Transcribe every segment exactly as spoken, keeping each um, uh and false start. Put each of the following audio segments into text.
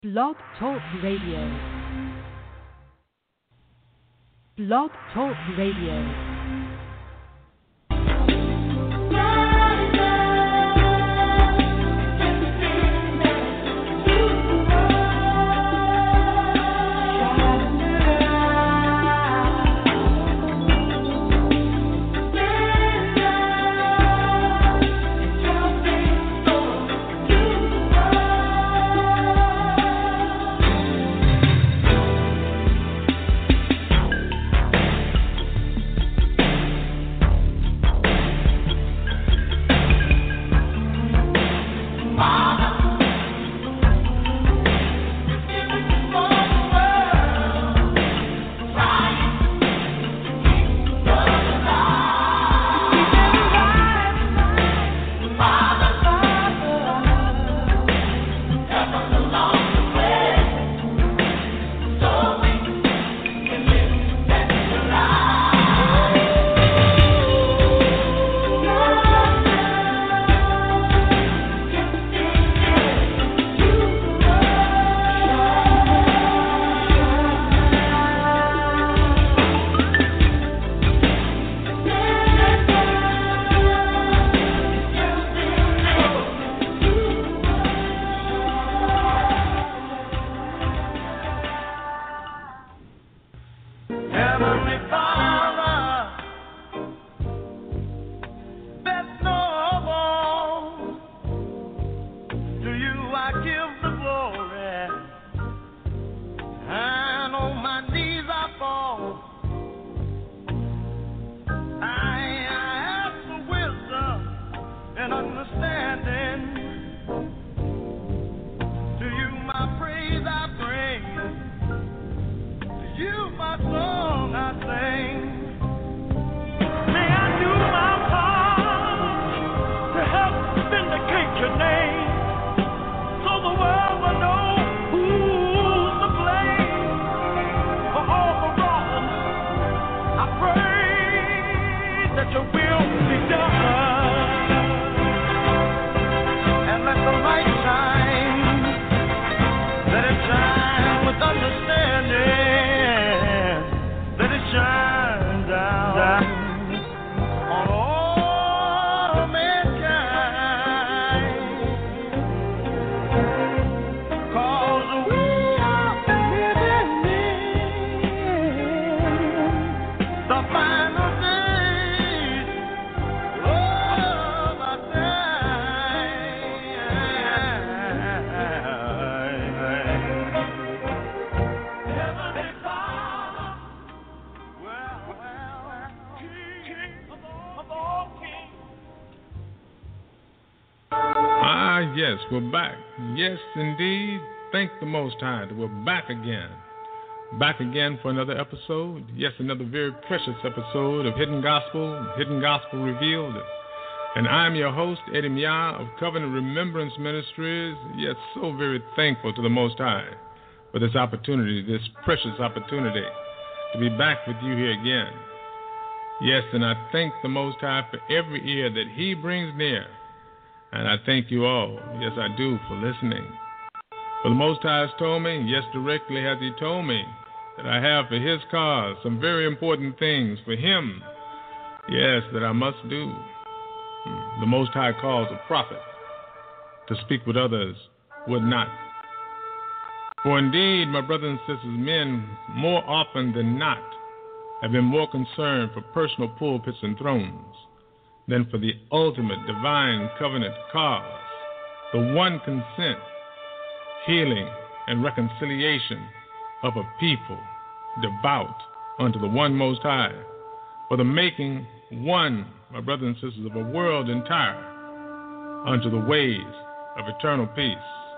Blog Talk Radio. Blog Talk Radio. Yes, we're back. Yes, indeed. Thank the Most High that we're back again. Back again for another episode. Yes, another very precious episode of Hidden Gospel, Hidden Gospel Revealed. And I'm your host, Eddie Mia of Covenant Remembrance Ministries. Yes, so very thankful to the Most High for this opportunity, this precious opportunity to be back with you here again. Yes, and I thank the Most High for every ear that He brings near. And I thank you all, yes I do, for listening. For the Most High has told me, yes directly has He told me, that I have for His cause some very important things for Him, yes, that I must do. The Most High calls a prophet to speak what others would not. For indeed, my brothers and sisters, men more often than not have been more concerned for personal pulpits and thrones than for the ultimate divine covenant cause, the one consent, healing, and reconciliation of a people devout unto the one Most High, for the making one, my brothers and sisters, of a world entire unto the ways of eternal peace.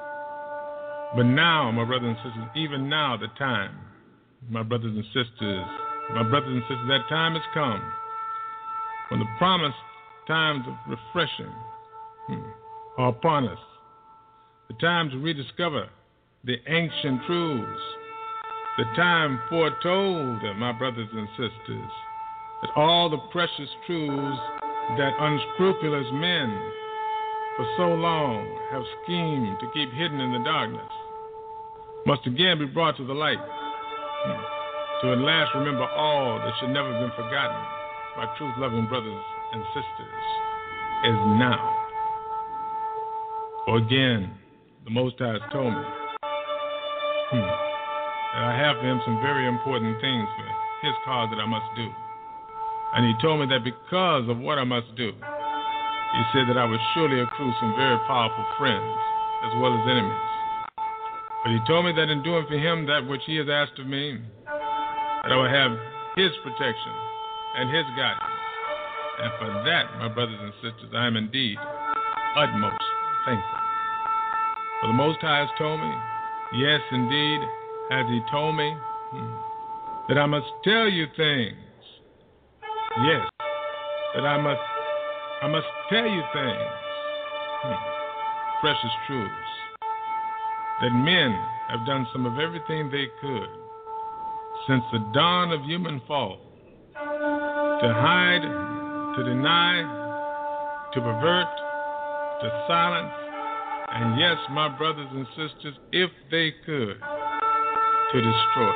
But now, my brothers and sisters, even now the time, my brothers and sisters, my brothers and sisters, that time has come when the promised times of refreshing hmm, are upon us. The time to rediscover the ancient truths. The time foretold, my brothers and sisters, that all the precious truths that unscrupulous men for so long have schemed to keep hidden in the darkness must again be brought to the light, to at last remember all that should never have been forgotten by truth-loving brothers and sisters, is now. For again, the Most High has told me hmm, that I have for him some very important things for his cause that I must do. And he told me that because of what I must do, he said that I would surely accrue some very powerful friends as well as enemies. But he told me that in doing for him that which he has asked of me, that I would have his protection and his guidance. And for that, my brothers and sisters, I am indeed utmost thankful. For the Most High has told me, yes, indeed, has he told me, hmm, that I must tell you things. Yes, that I must, I must tell you things, hmm, precious truths, that men have done some of everything they could since the dawn of human fall to hide, to deny, to pervert, to silence, and yes, my brothers and sisters, if they could, to destroy.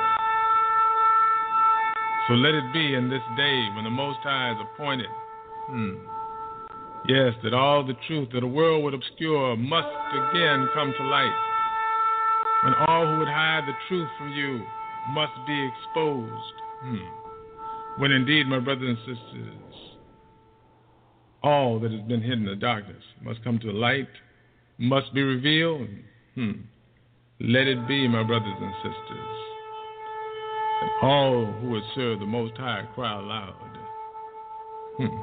So let it be in this day when the Most High is appointed, hmm, yes, that all the truth that the world would obscure must again come to light. When all who would hide the truth from you must be exposed. Hmm. When indeed, my brothers and sisters, all that has been hidden in the darkness must come to the light, must be revealed. Hmm. Let it be, my brothers and sisters, that all who would serve the Most High cry aloud. Hmm.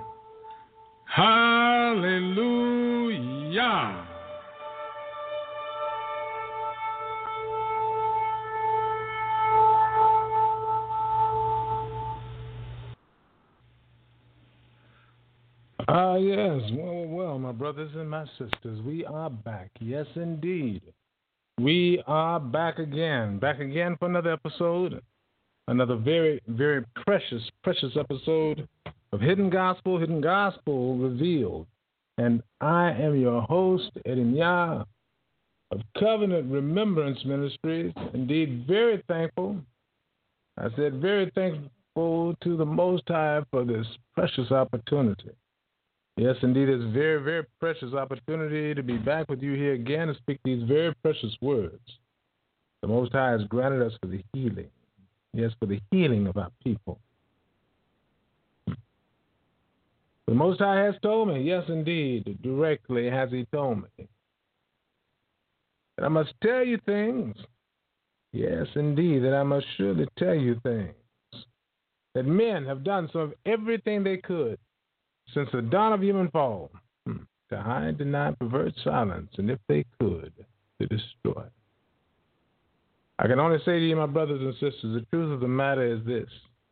Hallelujah. Ah, uh, yes. Well, well, my brothers and my sisters, we are back. Yes, indeed. We are back again. Back again for another episode. Another very, very precious, precious episode of Hidden Gospel, Hidden Gospel Revealed. And I am your host, Eddie Nya of Covenant Remembrance Ministries. Indeed, very thankful. I said very thankful to the Most High for this precious opportunity. Yes, indeed, it's a very, very precious opportunity to be back with you here again and speak these very precious words. The Most High has granted us for the healing. Yes, for the healing of our people. The Most High has told me, yes, indeed, directly has he told me, that I must tell you things. Yes, indeed, that I must surely tell you things. That men have done some of everything they could since the dawn of human fall, to hide, deny, pervert, silence, and if they could, to destroy. I can only say to you, my brothers and sisters, the truth of the matter is this.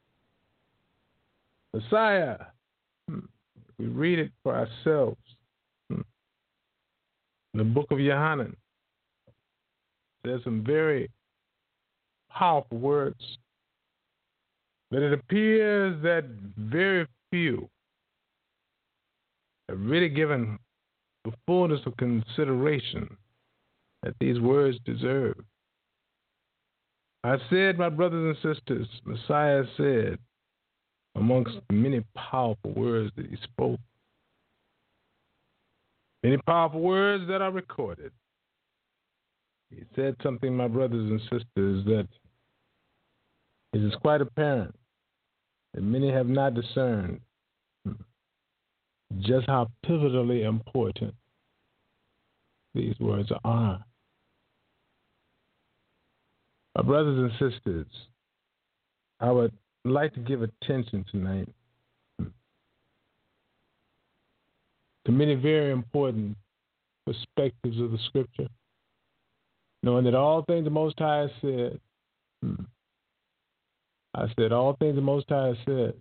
Messiah, if we read it for ourselves, in the book of Yohanan, there's some very powerful words that it appears that very few have really given the fullness of consideration that these words deserve. I said, my brothers and sisters, Messiah said, amongst the many powerful words that he spoke, many powerful words that are recorded, he said something, my brothers and sisters, that it is quite apparent that many have not discerned just how pivotally important these words are. My brothers and sisters, I would like to give attention tonight to many very important perspectives of the Scripture, knowing that all things the Most High has said, I said all things the Most High has said,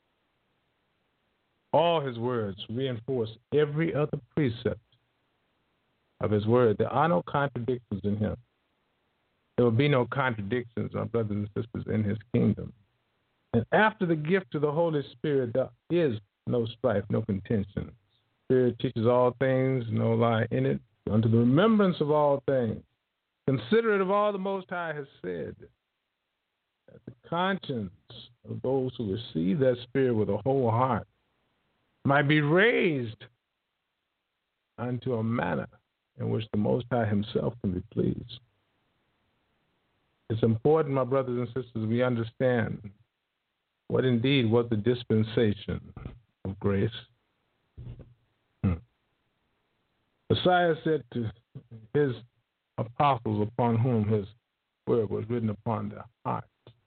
all his words reinforce every other precept of his word. There are no contradictions in him. There will be no contradictions, my brothers and sisters, in his kingdom. And after the gift of the Holy Spirit, there is no strife, no contention. Spirit teaches all things, no lie in it, unto the remembrance of all things Consider it of all the Most High has said, that the conscience of those who receive that Spirit with a whole heart might be raised unto a manner in which the Most High himself can be pleased. It's important, my brothers and sisters, we understand what indeed was the dispensation of grace. Hmm. Messiah said to his apostles upon whom his word was written upon their hearts,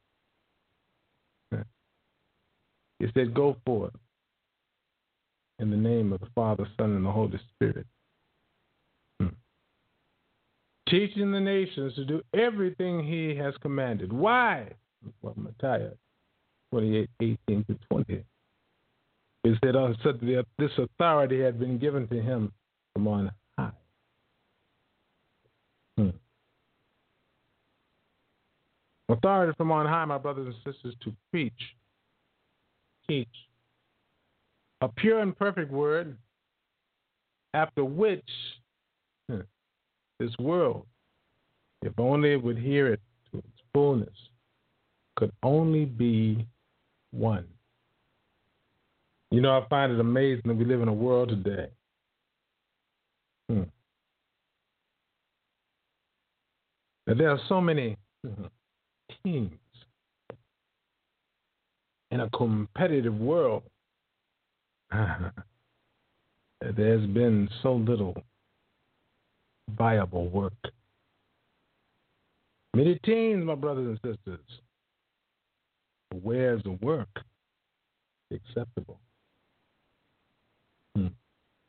he said, go forth in the name of the Father, Son, and the Holy Spirit, hmm. teaching the nations to do everything he has commanded. Why? Well, Matthew twenty-eight, eighteen to twenty. He said, oh, said that this authority had been given to him from on high. Hmm. Authority from on high, my brothers and sisters, to preach, teach, a pure and perfect word, after which hmm, this world, if only it would hear it to its fullness, could only be one. You know, I find it amazing that we live in a world today hmm, that there are so many hmm, teams in a competitive world. There's been so little viable work. Many teams, my brothers and sisters, where's the work acceptable? Hmm.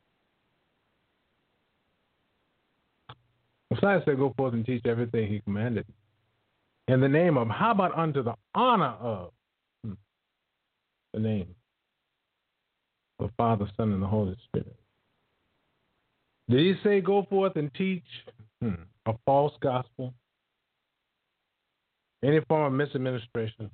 Messiah said, go forth and teach everything he commanded. In the name of, how about unto the honor of hmm, the name of the Father, Son, and the Holy Spirit? Did he say go forth and teach hmm, a false gospel? Any form of misadministration?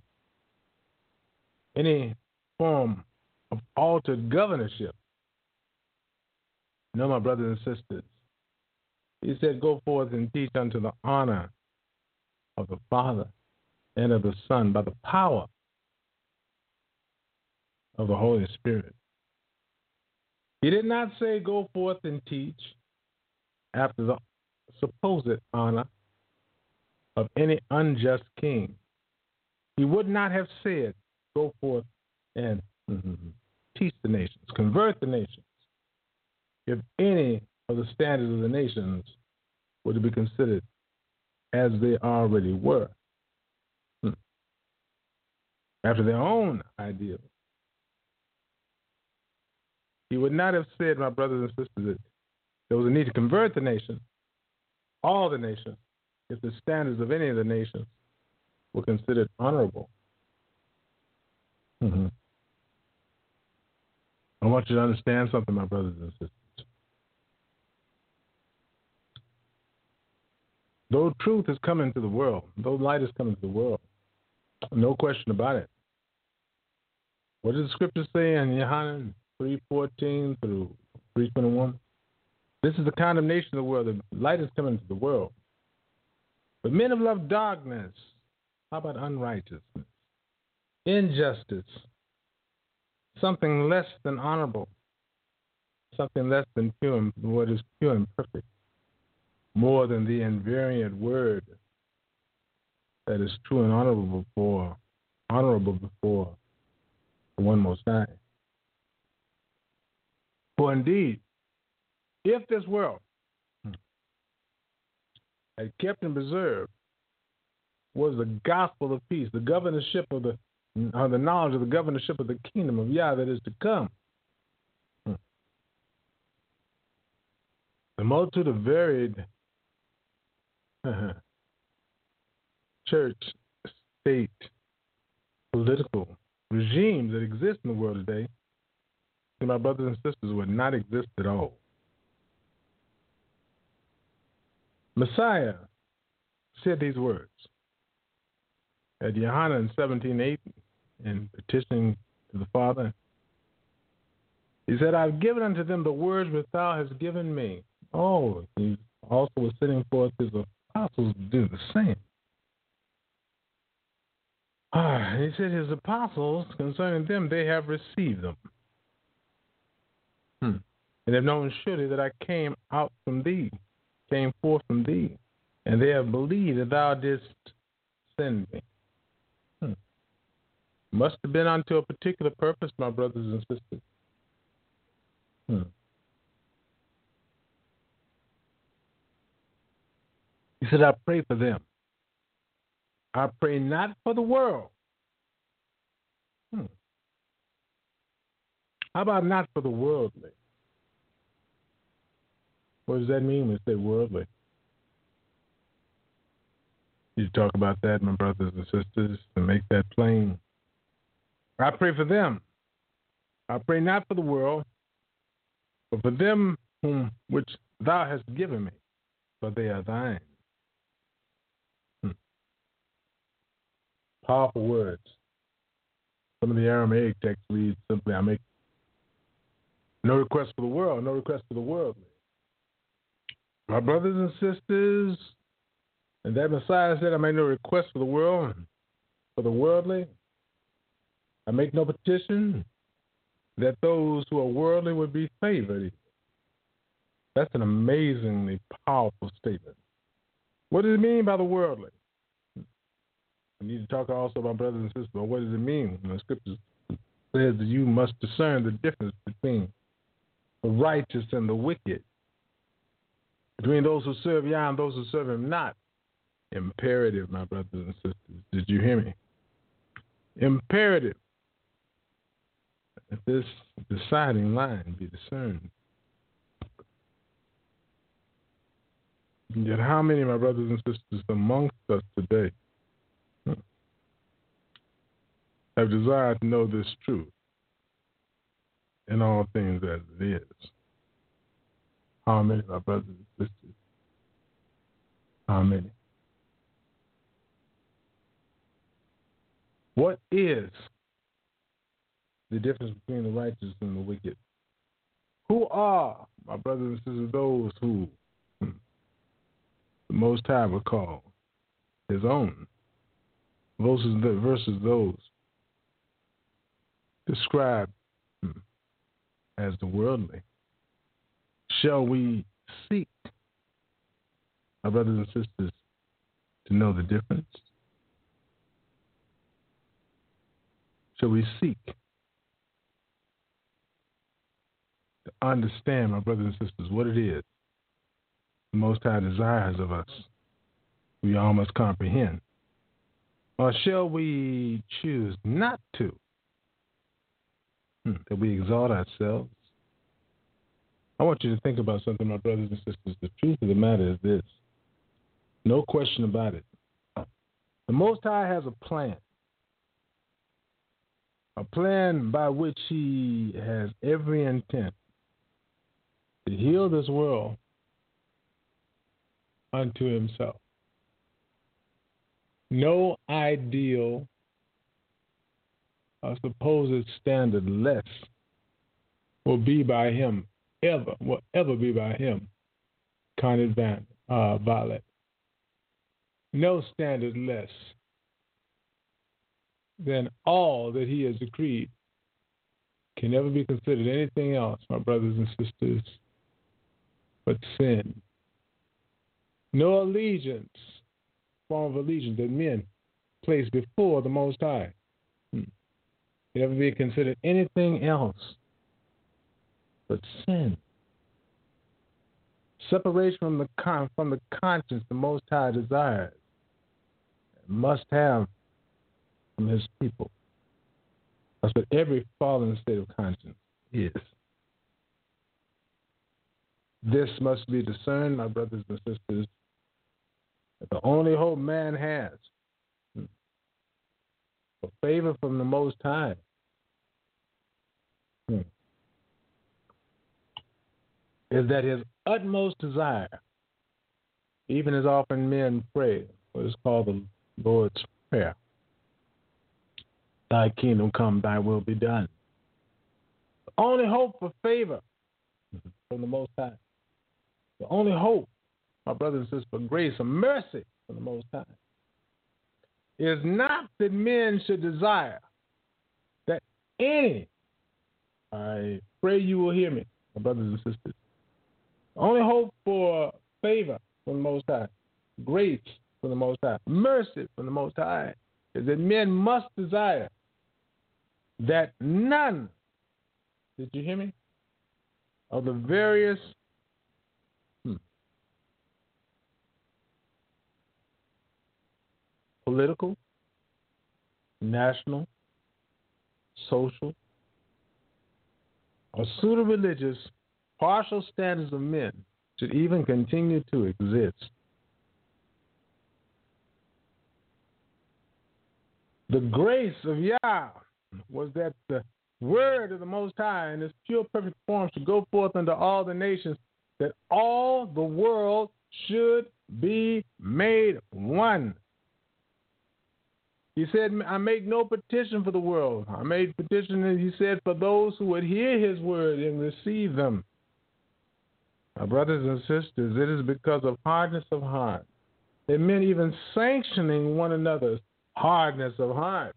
Any form of altered governorship? No, my brothers and sisters. He said, go forth and teach unto the honor of the Father and of the Son by the power of the Holy Spirit. He did not say go forth and teach after the supposed honor of any unjust king. He would not have said go forth and mm-hmm, teach the nations, convert the nations, if any of the standards of the nations were to be considered as they already were, hmm. after their own ideals. He would not have said, my brothers and sisters, that there was a need to convert the nation, all the nations, if the standards of any of the nations were considered honorable. Mm-hmm. I want you to understand something, my brothers and sisters. Though truth is coming to the world, though light is coming to the world, no question about it. What does the scripture say in Yohanan three fourteen through three twenty-one? This is the condemnation of the world. The light is coming to the world. But men have loved darkness. How about unrighteousness? Injustice. Something less than honorable. Something less than pure and what is pure and perfect. More than the invariant word that is true and honorable before honorable before the one Most High. For indeed, if this world had kept and preserved was the gospel of peace, the governorship of the or the knowledge of the governorship of the kingdom of Yah that is to come. The multitude of varied church, state, political regimes that exist in the world today, my brothers and sisters, would not exist at all. Messiah said these words at Yohanan seventeen eight in petitioning to the Father. He said, I've given unto them the words which thou hast given me. Oh, he also was sending forth his apostles do the same. Ah, he said his apostles, concerning them, they have received them. Hmm. And have known surely that I came out from thee, came forth from thee, and they have believed that thou didst send me. Hmm. Must have been unto a particular purpose, my brothers and sisters. Hmm. He said, I pray for them. I pray not for the world. Hmm. How about not for the worldly? What does that mean when you say worldly? You talk about that, my brothers and sisters, to make that plain. I pray for them. I pray not for the world, but for them whom which thou hast given me, for they are thine. Hmm. Powerful words. Some of the Aramaic text reads simply, I make no request for the world, no request for the world. My brothers and sisters, and that Messiah said, I make no request for the world, for the worldly. I make no petition that those who are worldly would be favored. That's an amazingly powerful statement. What does it mean by the worldly? We need to talk also about brothers and sisters. But what does it mean when the scripture says that you must discern the difference between the righteous and the wicked, between those who serve Yah and those who serve Him not? Imperative, my brothers and sisters. Did you hear me? Imperative that this deciding line be discerned. Yet how many, my brothers and sisters, amongst us today have desired to know this truth in all things as it is? How many, my brothers and sisters? How many? What is the difference between the righteous and the wicked? Who are, my brothers and sisters, those who hmm, the Most High would call His own, versus, the, versus those described hmm, as the worldly? Shall we seek, my brothers and sisters, to know the difference? Shall we seek to understand, my brothers and sisters, what it is the Most High desires of us? We all must comprehend. Or shall we choose not to? Hmm, that we exalt ourselves? I want you to think about something, my brothers and sisters. The truth of the matter is this. No question about it. The Most High has a plan. A plan by which He has every intent to heal this world unto Himself. No ideal or supposed standard less will be by Him, ever, will ever be by Him, counted uh, violent. No standard less than all that He has decreed can never be considered anything else, my brothers and sisters, but sin. No allegiance, form of allegiance that men place before the Most High hmm. can never be considered anything else but sin. Separation from the con- from the conscience the Most High desires must have from His people. That's what every fallen state of conscience is. This must be discerned, my brothers and sisters, that the only hope man has for favor from the Most High is that His utmost desire, even as often men pray, what is called the Lord's Prayer, Thy kingdom come, Thy will be done. The only hope for favor from the Most High, the only hope my brothers and sisters, for grace and mercy from the Most High is not that men should desire that any, I pray you will hear me, my brothers and sisters, only hope for favor from the Most High, grace from the Most High, mercy from the Most High, is that men must desire that none, did you hear me, of the various hmm, political, national, social, or pseudo-religious partial standards of men should even continue to exist. The grace of Yah was that the word of the Most High in its pure, perfect form should go forth unto all the nations, that all the world should be made one. He said, I make no petition for the world. I made petition, he said, for those who would hear his word and receive them. My brothers and sisters, it is because of hardness of heart that men even sanctioning one another's hardness of heart.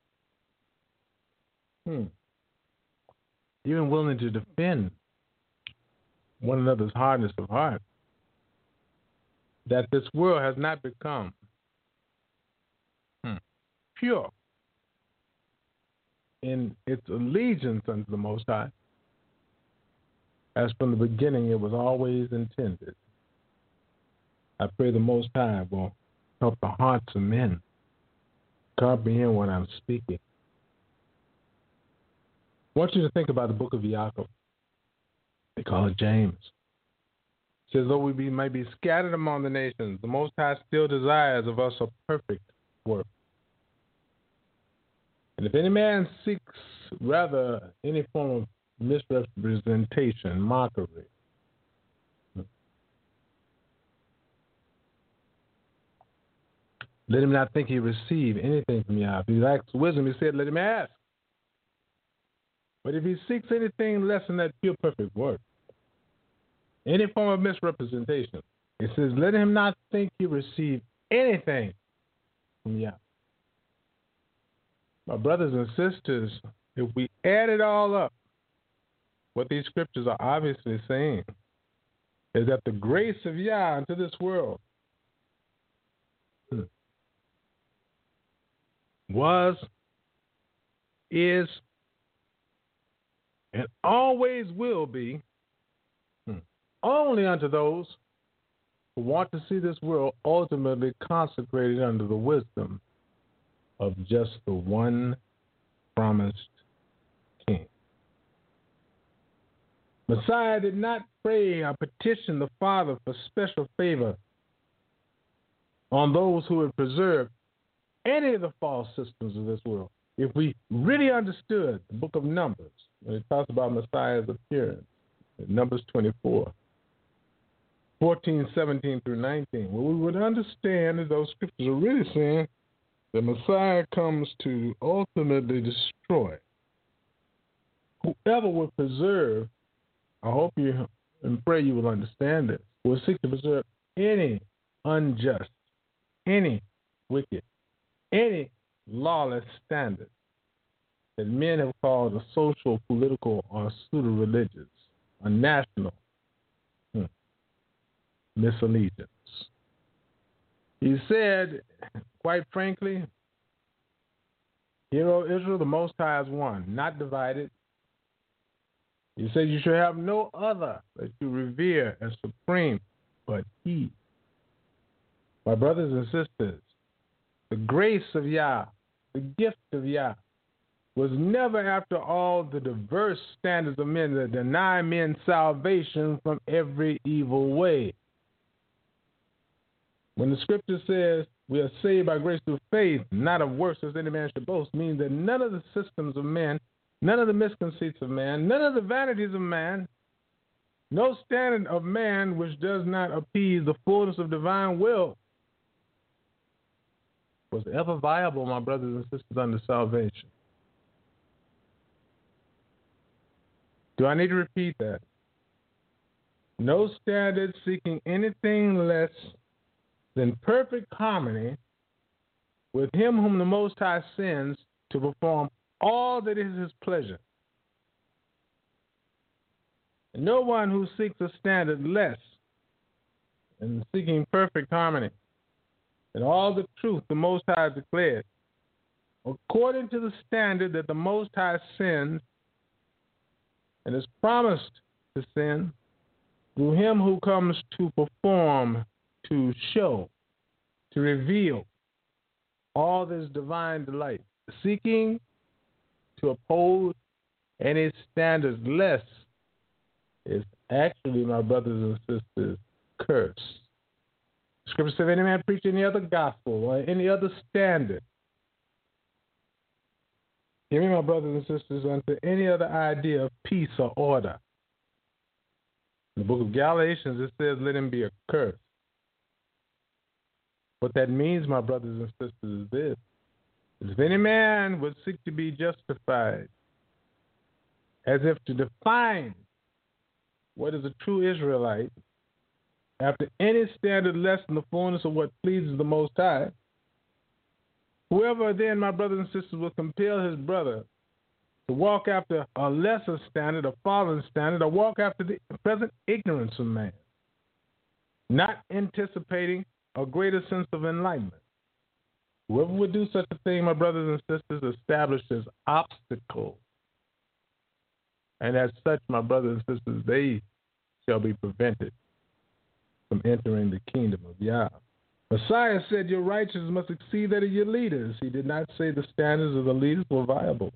Hmm. Even willing to defend one another's hardness of heart. That this world has not become hmm, pure in its allegiance unto the Most High, as from the beginning it was always intended. I pray the Most High will help the hearts of men comprehend what I'm speaking. I want you to think about the book of Yaakov. They call it James. It says, though we be, might be scattered among the nations, the Most High still desires of us a perfect work. And if any man seeks rather any form of misrepresentation, mockery, let him not think he receive anything from Yah. If he lacks wisdom, he said, let him ask. But if he seeks anything less than that pure, perfect word, any form of misrepresentation, it says, let him not think he receive anything from Yah. My brothers and sisters, if we add it all up, what these scriptures are obviously saying is that the grace of Yah into this world was, is, and always will be hmm, only unto those who want to see this world ultimately consecrated under the wisdom of just the one promised King. Messiah did not pray or petition the Father for special favor on those who would preserve any of the false systems of this world. If we really understood the book of Numbers, when it talks about Messiah's appearance, in Numbers twenty-four, fourteen, seventeen through nineteen, what we would understand is those scriptures are really saying that Messiah comes to ultimately destroy whoever will preserve. I hope you and pray you will understand this. Will seek to preserve any unjust, any wicked, any lawless standard that men have called a social, political, or pseudo-religious, a national hmm, misallegiance. He said, quite frankly, Hear, O Israel, the Most High is one, not divided. He said you should have no other that you revere as supreme but He. My brothers and sisters, the grace of Yah, the gift of Yah, was never after all the diverse standards of men that deny men salvation from every evil way. When the scripture says we are saved by grace through faith, not of works as any man should boast, means that none of the systems of men, none of the misconceits of man, none of the vanities of man, no standard of man which does not appease the fullness of divine will was ever viable, my brothers and sisters, under salvation. Do I need to repeat that? no standard seeking anything less than perfect harmony with him whom the Most High sends to perform all that is his pleasure. And no one who seeks a standard less than seeking perfect harmony and all the truth the Most High declared, according to the standard that the Most High sends and has promised to send through him who comes to perform, to show, to reveal all this divine delight, seeking to uphold any standards less is actually, my brothers and sisters, curse. Scripture says, if any man preach any other gospel or any other standard, hear me, my brothers and sisters, unto any other idea of peace or order. In the book of Galatians, it says, let him be accursed. What that means, my brothers and sisters, is this. If any man would seek to be justified, as if to define what is a true Israelite, after any standard less than the fullness of what pleases the Most High, whoever then, my brothers and sisters, will compel his brother to walk after a lesser standard, a fallen standard, or walk after the present ignorance of man, not anticipating a greater sense of enlightenment. Whoever would do such a thing, my brothers and sisters, establishes obstacles. And as such, my brothers and sisters, they shall be prevented from entering the kingdom of Yah. Messiah said your righteousness must exceed that of your leaders. He did not say the standards of the leaders were viable.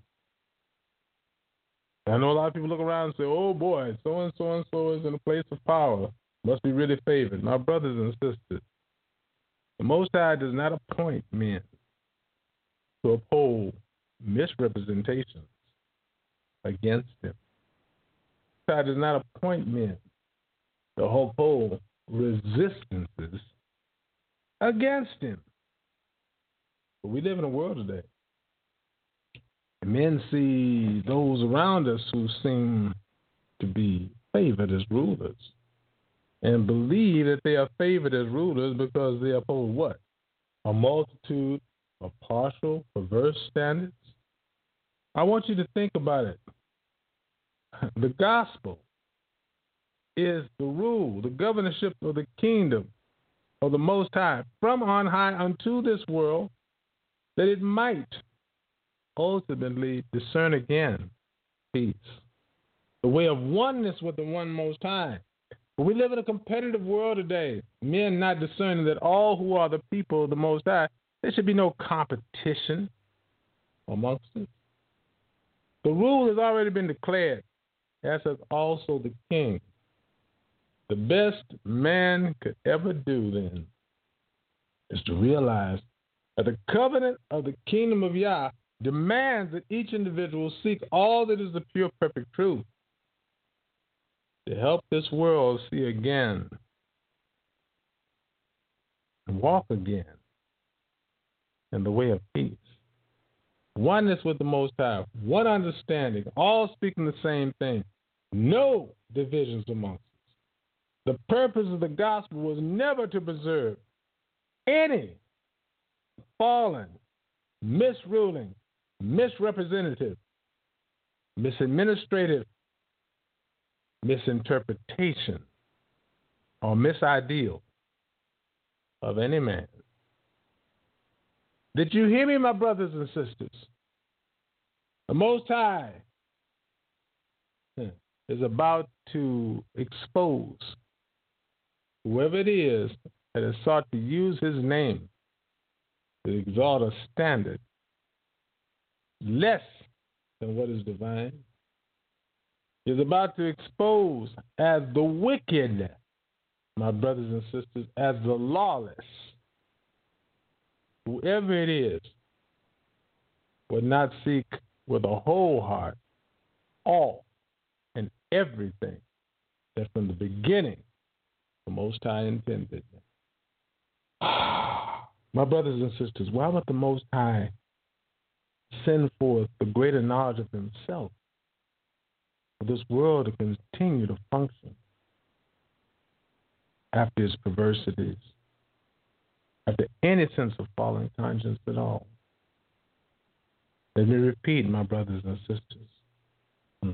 I know a lot of people look around and say, oh boy, so-and-so and so is in a place of power. Must be really favored. My brothers and sisters, the Most High does not appoint men to uphold misrepresentations against him. The Most High does not appoint men to uphold resistances against him. But we live in a world today. And men see those around us who seem to be favored as rulers and believe that they are favored as rulers because they uphold what? A multitude of partial, perverse standards. I want you to think about it. The gospel is the rule, the governorship of the kingdom of the Most High from on high unto this world, that it might ultimately discern again peace, the way of oneness with the one Most High. But we live in a competitive world today, men not discerning that all who are the people of the Most High, there should be no competition amongst us. The rule has already been declared, as has also the king. The best man could ever do then is to realize that the covenant of the kingdom of Yah demands that each individual seek all that is the pure, perfect truth to help this world see again and walk again in the way of peace. Oneness with the Most High, one understanding, all speaking the same thing, no divisions amongst us. The purpose of the gospel was never to preserve any fallen, misruling, misrepresentative, misadministrative, misinterpretation, or misideal of any man. Did you hear me, my brothers and sisters? The Most High is about to expose whoever it is that has sought to use his name to exalt a standard less than what is divine. He is about to expose as the wicked, my brothers and sisters, as the lawless. Whoever it is would not seek with a whole heart all and everything that from the beginning the Most High intended. My brothers and sisters, why would the Most High send forth the greater knowledge of himself for this world to continue to function after his perversities, after any sense of fallen conscience at all. Let me repeat, my brothers and sisters. Hmm.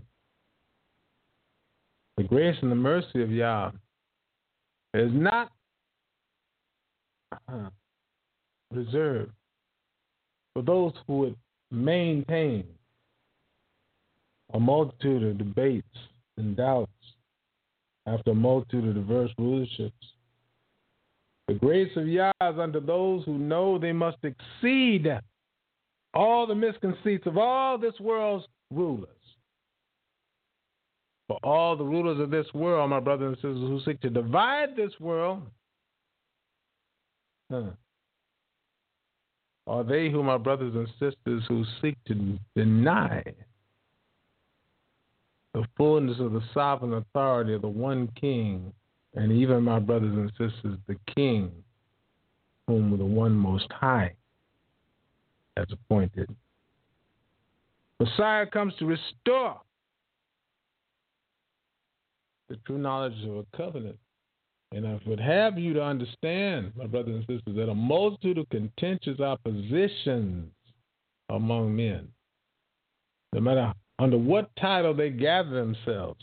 The grace and the mercy of Yah is not uh, reserved for those who would maintain a multitude of debates and doubts after a multitude of diverse rulerships. The grace of Yah is unto those who know they must exceed all the misconceits of all this world's rulers. For all the rulers of this world, my brothers and sisters, who seek to divide this world, huh, are they who, my brothers and sisters, who seek to deny the fullness of the sovereign authority of the one King, and even, my brothers and sisters, the King whom the one Most High has appointed. Messiah comes to restore the true knowledge of a covenant. And I would have you to understand, my brothers and sisters, that a multitude of contentious oppositions among men, no matter under what title they gather themselves,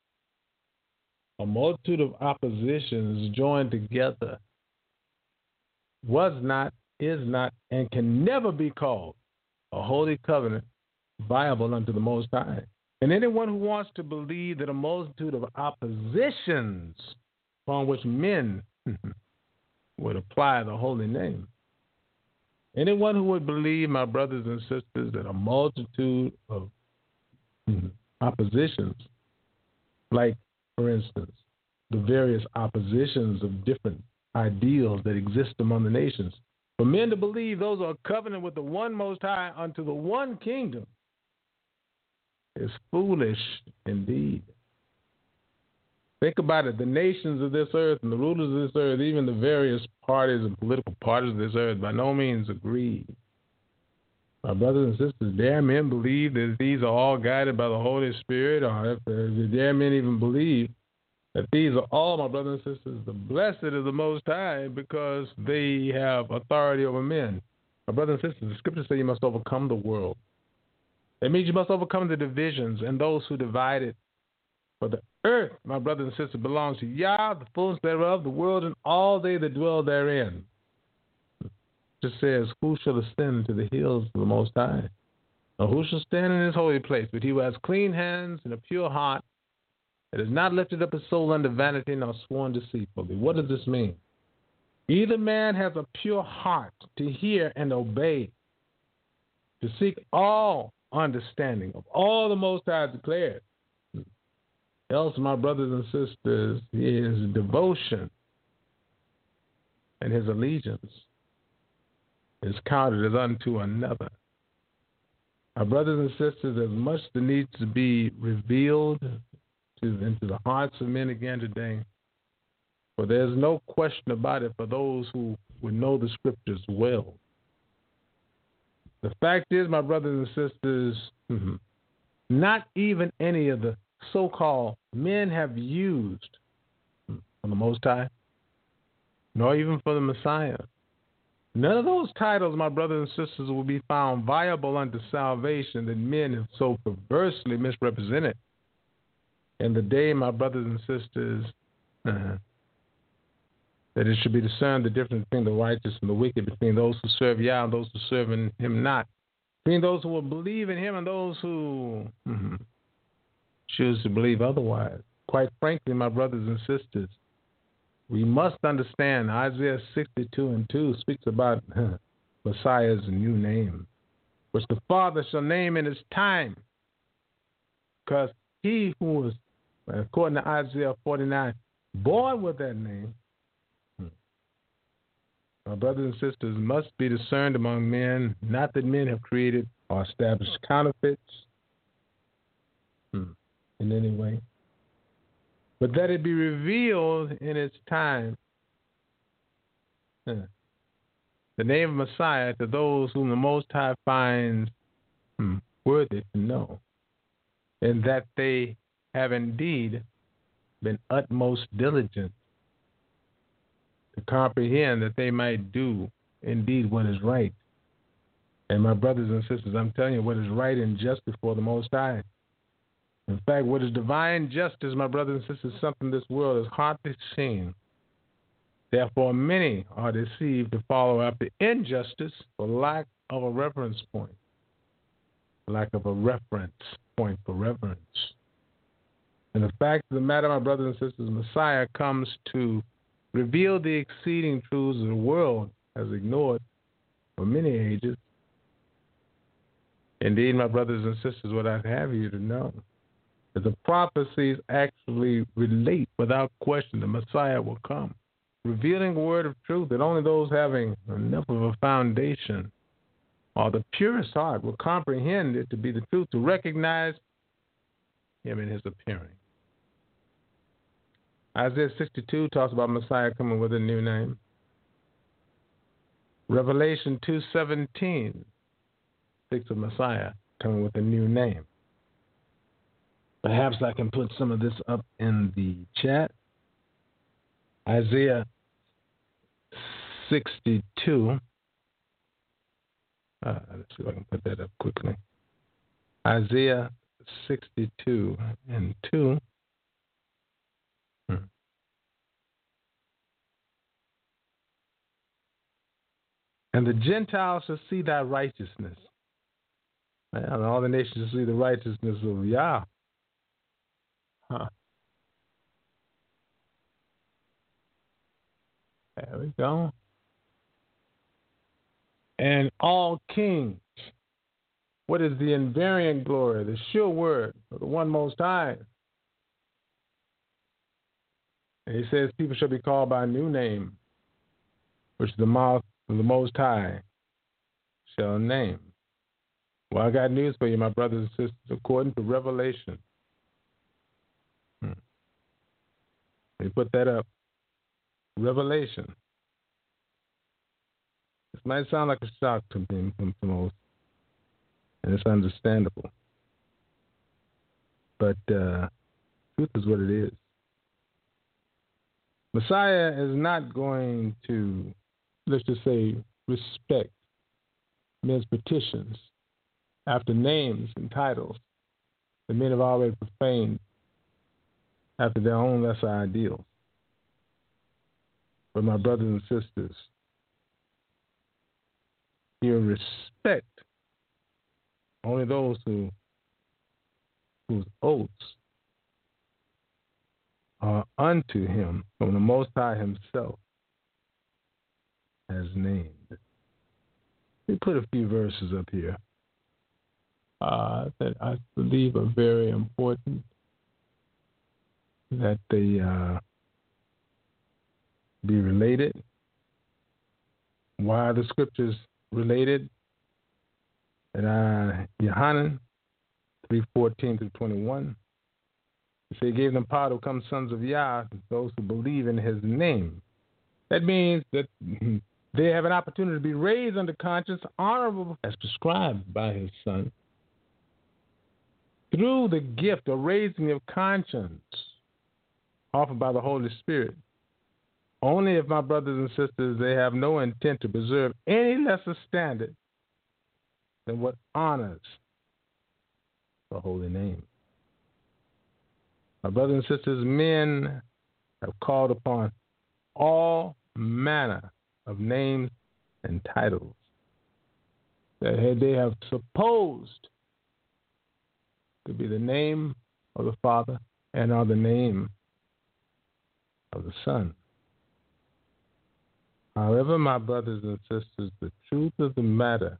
a multitude of oppositions joined together was not, is not, and can never be called a holy covenant viable unto the Most High. And anyone who wants to believe that a multitude of oppositions upon which men would apply the holy name, anyone who would believe, my brothers and sisters, that a multitude of oppositions, like, for instance, the various oppositions of different ideals that exist among the nations, for men to believe those are a covenant with the one Most High unto the one kingdom is foolish indeed. Think about it. The nations of this earth and the rulers of this earth, even the various parties and political parties of this earth, by no means agree. My brothers and sisters, dare men believe that these are all guided by the Holy Spirit, or if, uh, dare men even believe that these are all, my brothers and sisters, the blessed of the Most High because they have authority over men. My brothers and sisters, the scriptures say you must overcome the world. That means you must overcome the divisions and those who divide it. For the earth, my brothers and sisters, belongs to Yah, the fullness thereof, the world, and all they that dwell therein. It just says, who shall ascend to the hills of the Most High? Or who shall stand in his holy place? But he who has clean hands and a pure heart, that has not lifted up his soul unto vanity, nor sworn deceitfully. What does this mean? Either man has a pure heart to hear and obey, to seek all understanding of all the Most High declared. Else, my brothers and sisters, his devotion and his allegiance is counted as unto another. My brothers and sisters, as much that needs to be revealed to, into the hearts of men again today, for there's no question about it for those who would know the scriptures well. The fact is, my brothers and sisters, mm-hmm, not even any of the so-called men have used for the Most High, nor even for the Messiah. None of those titles, my brothers and sisters, will be found viable unto salvation that men have so perversely misrepresented. In the day, my brothers and sisters, uh, that it should be discerned the difference between the righteous and the wicked, between those who serve Yah and those who serve him not, between those who will believe in him and those who mm-hmm, choose to believe otherwise. Quite frankly, my brothers and sisters, we must understand Isaiah sixty-two and two speaks about uh, Messiah's new name, which the Father shall name in his time, because he who was, according to Isaiah forty-nine, born with that name, my brothers and sisters, must be discerned among men, not that men have created or established counterfeits hmm, in any way, but that it be revealed in its time. Huh. The name of Messiah to those whom the Most High finds hmm, worthy to know, and that they have indeed been utmost diligent to comprehend that they might do indeed what is right. And my brothers and sisters, I'm telling you, what is right and just before the Most High. In fact, what is divine justice, my brothers and sisters, is something this world has hardly seen. Therefore, many are deceived to follow after injustice for lack of a reference point, lack of a reference point for reverence. And the fact of the matter, my brothers and sisters, Messiah comes to reveal the exceeding truths the world has ignored for many ages. Indeed, my brothers and sisters, what I'd have you to know is the prophecies actually relate without question the Messiah will come, revealing a word of truth that only those having enough of a foundation or the purest heart will comprehend it to be the truth, to recognize him in his appearing. Isaiah sixty-two talks about Messiah coming with a new name. Revelation two seventeen speaks of Messiah coming with a new name. Perhaps I can put some of this up in the chat. Isaiah sixty-two. Uh, let's see if I can put that up quickly. Isaiah sixty-two and two. Hmm. And the Gentiles shall see thy righteousness. And all the nations shall see the righteousness of Yah. Huh. There we go. And all kings. What is the invariant glory, the sure word of the one Most High? And he says, people shall be called by a new name, which the mouth of the Most High shall name. Well, I got news for you, my brothers and sisters, according to Revelation. Hmm. Let me put that up. Revelation. This might sound like a shock to me, to most, and it's understandable. But uh, truth is what it is. Messiah is not going to, let's just say, respect men's petitions after names and titles that men have already profaned after their own lesser ideals. But my brothers and sisters, you respect only those who whose oaths are unto him from the Most High himself has named. We put a few verses up here uh, that I believe are very important, that they uh, be related. Why are the scriptures related? And uh, Yohanan three fourteen through twenty-one. He said, he gave them power to become sons of Yah, those who believe in his name. That means that they have an opportunity to be raised under conscience, honorable as prescribed by his Son, through the gift of raising of conscience offered by the Holy Spirit. Only if, my brothers and sisters, they have no intent to preserve any lesser standard than what honors the holy name. My brothers and sisters, men have called upon all manner of names and titles that they have supposed to be the name of the Father and are the name of the Son. However, my brothers and sisters, the truth of the matter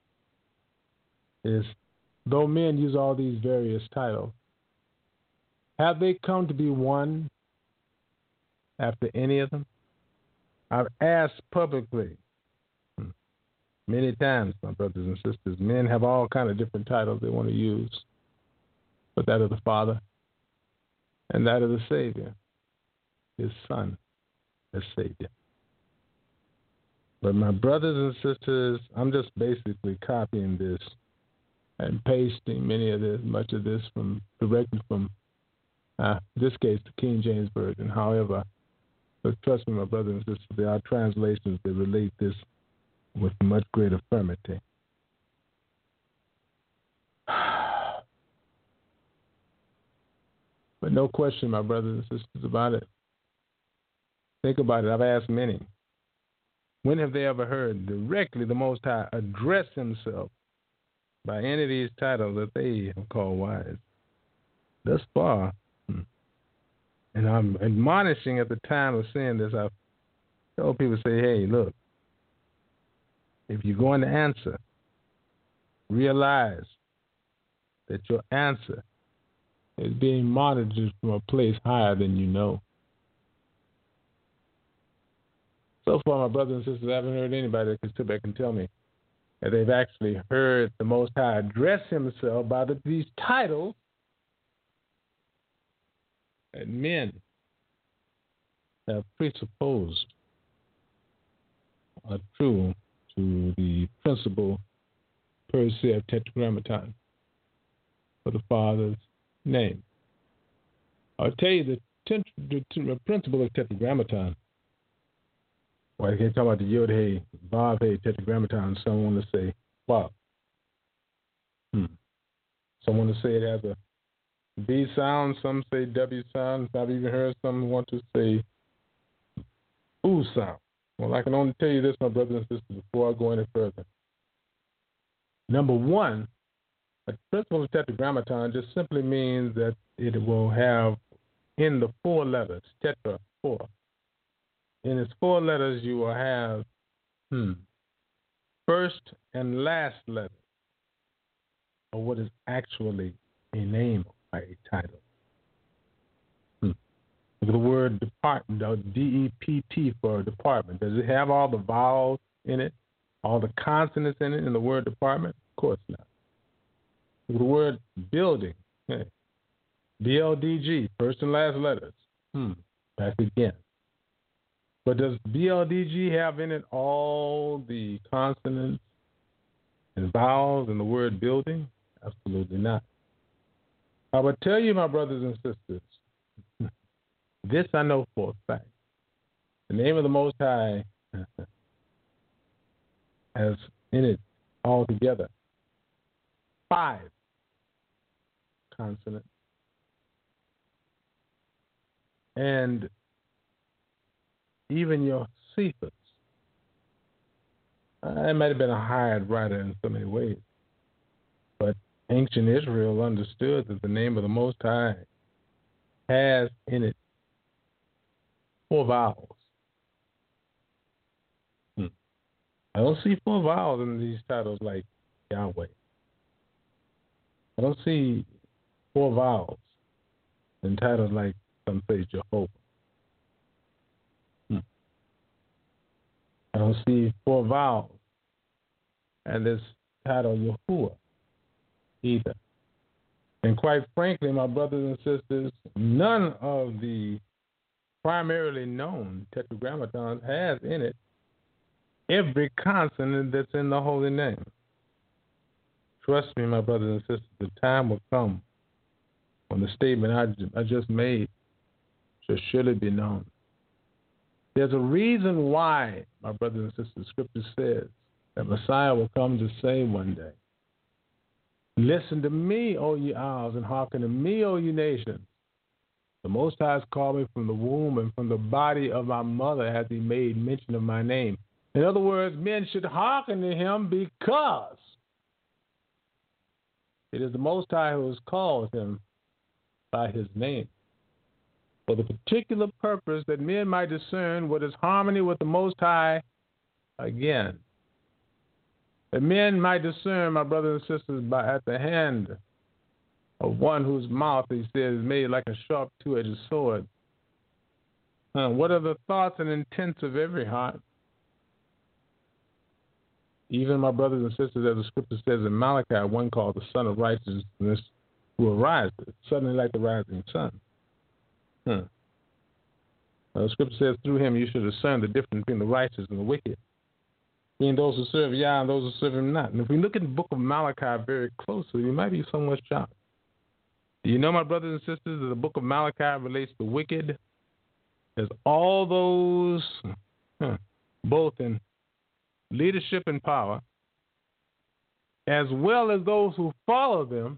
is, though men use all these various titles, have they come to be one after any of them? I've asked publicly many times, my brothers and sisters, men have all kind of different titles they want to use, but that of the Father and that of the Savior, his Son, as Savior. But my brothers and sisters, I'm just basically copying this and pasting many of this, much of this from directly from, uh, this case, the King James Version. However, But trust me, my brothers and sisters, there are translations that relate this with much greater firmity. But no question, my brothers and sisters, about it. Think about it. I've asked many. When have they ever heard directly the Most High address himself by any of these titles that they have called wise? Thus far, and I'm admonishing at the time of saying this, I've told people, say, hey, look, if you're going to answer, realize that your answer is being monitored from a place higher than you know. So far, my brothers and sisters, I haven't heard anybody that can sit back and tell me that they've actually heard the Most High address himself by the, these titles that men have presupposed are true to the principle per se of Tetragrammaton for the Father's name. I'll tell you the, tent, the, the principle of Tetragrammaton. Well, I can't talk about the Yod Hey, Vav Hey, Tetragrammaton. Some want to say Vav. Hmm. Some want to say it has a B sound. Some say W sound. I've even heard some want to say U sound. Well, I can only tell you this, my brothers and sisters, before I go any further. Number one, the principle of Tetragrammaton just simply means that it will have in the four letters, tetra, four. In its four letters, you will have hmm, first and last letter of what is actually a name by a title. Hmm. The word department, D E P T for department, does it have all the vowels in it, all the consonants in it in the word department? Of course not. The word building, hey, B L D G, first and last letters. Hmm. Back again. But does B L D G have in it all the consonants and vowels in the word building? Absolutely not. I would tell you, my brothers and sisters, this I know for a fact. The name of the Most High has in it altogether five consonants. And even your Cephas, uh, it might have been a hired writer in so many ways, but ancient Israel understood that the name of the Most High has in it four vowels. Hmm. I don't see four vowels in these titles like Yahweh. I don't see four vowels in titles like some say Jehovah. Hmm. I don't see four vowels and this title Yahuwah either. And quite frankly, my brothers and sisters, none of the primarily known tetragrammatons has in it every consonant that's in the holy name. Trust me, my brothers and sisters, the time will come when the statement I, I just made should surely be known. There's a reason why, my brothers and sisters, Scripture says that Messiah will come to say one day, listen to me, O ye isles, and hearken to me, O ye nations. The Most High has called me from the womb, and from the body of my mother has he made mention of my name. In other words, men should hearken to him because it is the Most High who has called him by his name, for the particular purpose that men might discern what is harmony with the Most High again. That men might discern, my brothers and sisters, by at the hand of one whose mouth, he says, is made like a sharp two-edged sword. Uh, what are the thoughts and intents of every heart? Even, my brothers and sisters, as the Scripture says in Malachi, one called the Son of Righteousness, who arises suddenly like the rising sun. Hmm. Uh, the Scripture says, through him you should discern the difference between the righteous and the wicked, between those who serve Yah and those who serve him not. And if we look at the book of Malachi very closely, we might be somewhat shocked. Do you know, my brothers and sisters, that the book of Malachi relates the wicked as all those, huh, both in leadership and power, as well as those who follow them,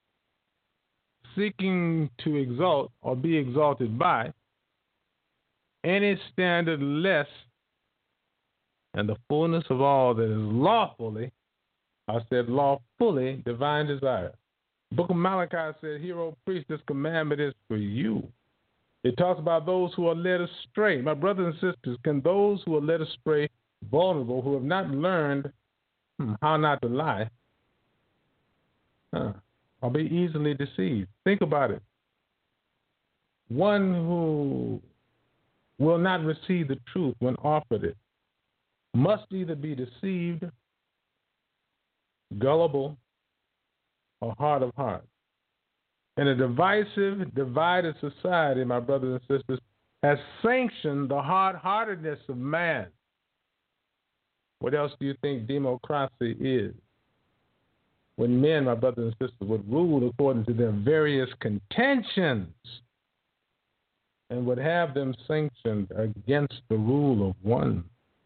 seeking to exalt or be exalted by any standard less than the fullness of all that is lawfully, I said lawfully, divine desire. The book of Malachi said, "Hear, O priest, this commandment is for you." It talks about those who are led astray. My brothers and sisters, can those who are led astray, vulnerable, who have not learned hmm, how not to lie, huh, or be easily deceived? Think about it. One who will not receive the truth when offered it must either be deceived, gullible, or hard of heart. In a divisive, divided society, my brothers and sisters, has sanctioned the hard-heartedness of man. What else do you think democracy is? When men, my brothers and sisters, would rule according to their various contentions and would have them sanctioned against the rule of one.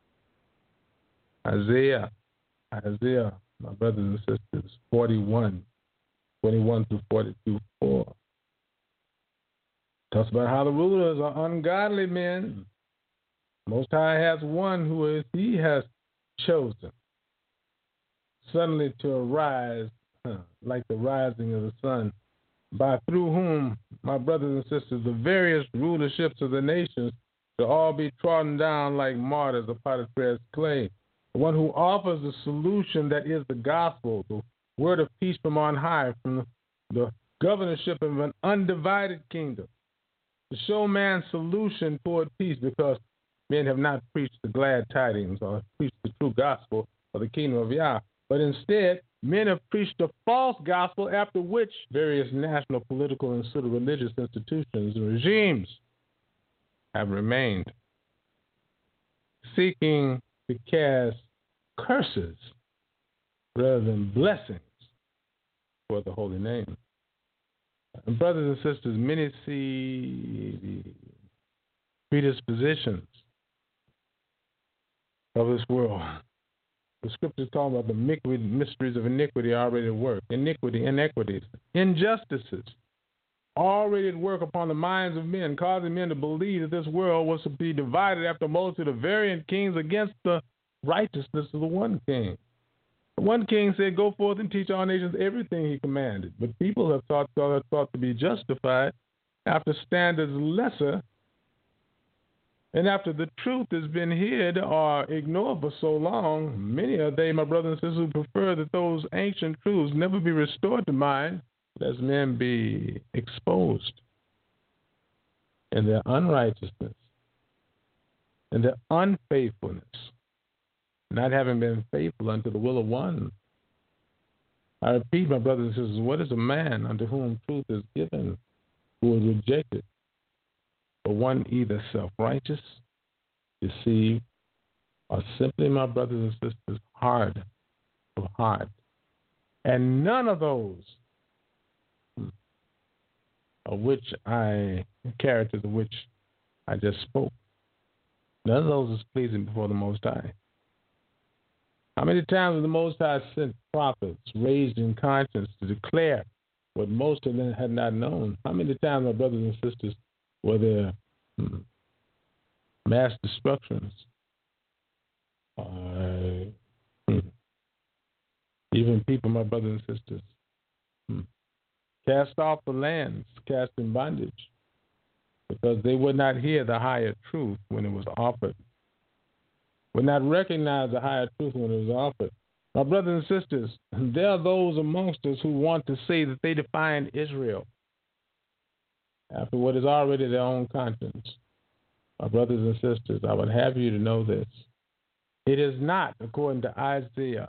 Isaiah, Isaiah, my brothers and sisters, forty-one, twenty-one through forty-two, four. Talks about how the rulers are ungodly men. Most High has one who is he has chosen suddenly to arise huh, like the rising of the sun, by through whom, my brothers and sisters, the various rulerships of the nations shall all be trodden down like martyrs of Potiphar's clay. The one who offers the solution that is the gospel, the word of peace from on high, from the governorship of an undivided kingdom, to show man's solution toward peace, because men have not preached the glad tidings or preached the true gospel of the kingdom of Yah, but instead men have preached a false gospel, after which various national, political, and sort of religious institutions and regimes have remained, seeking to cast curses rather than blessings for the holy name. And brothers and sisters, many see the predispositions of this world. The scriptures talk about the mysteries of iniquity already at work. Iniquity, inequities, injustices already at work upon the minds of men, causing men to believe that this world was to be divided after a multitude of variant kings against the righteousness of the one king. The one king said, "Go forth and teach all nations everything he commanded." But people have thought, thought, thought to be justified after standards lesser, and after the truth has been hid or ignored for so long. Many are they, my brothers and sisters, who prefer that those ancient truths never be restored to mind, lest men be exposed in their unrighteousness, in their unfaithfulness, not having been faithful unto the will of one. I repeat, my brothers and sisters, what is a man unto whom truth is given, who is rejected? For one either self-righteous, deceived, or simply, my brothers and sisters, hard of heart. And none of those of which I, characters of which I just spoke, none of those is pleasing before the Most High. How many times have the Most High sent prophets raised in conscience to declare what most of them had not known? How many times, my brothers and sisters, were there hmm, mass destructions? Uh, hmm, even people, my brothers and sisters, hmm, cast off the lands, cast in bondage, because they would not hear the higher truth when it was offered, would not recognize the higher truth when it was offered. My brothers and sisters, there are those amongst us who want to say that they define Israel after what is already their own conscience. My brothers and sisters, I would have you to know this. It is not according to Isaiah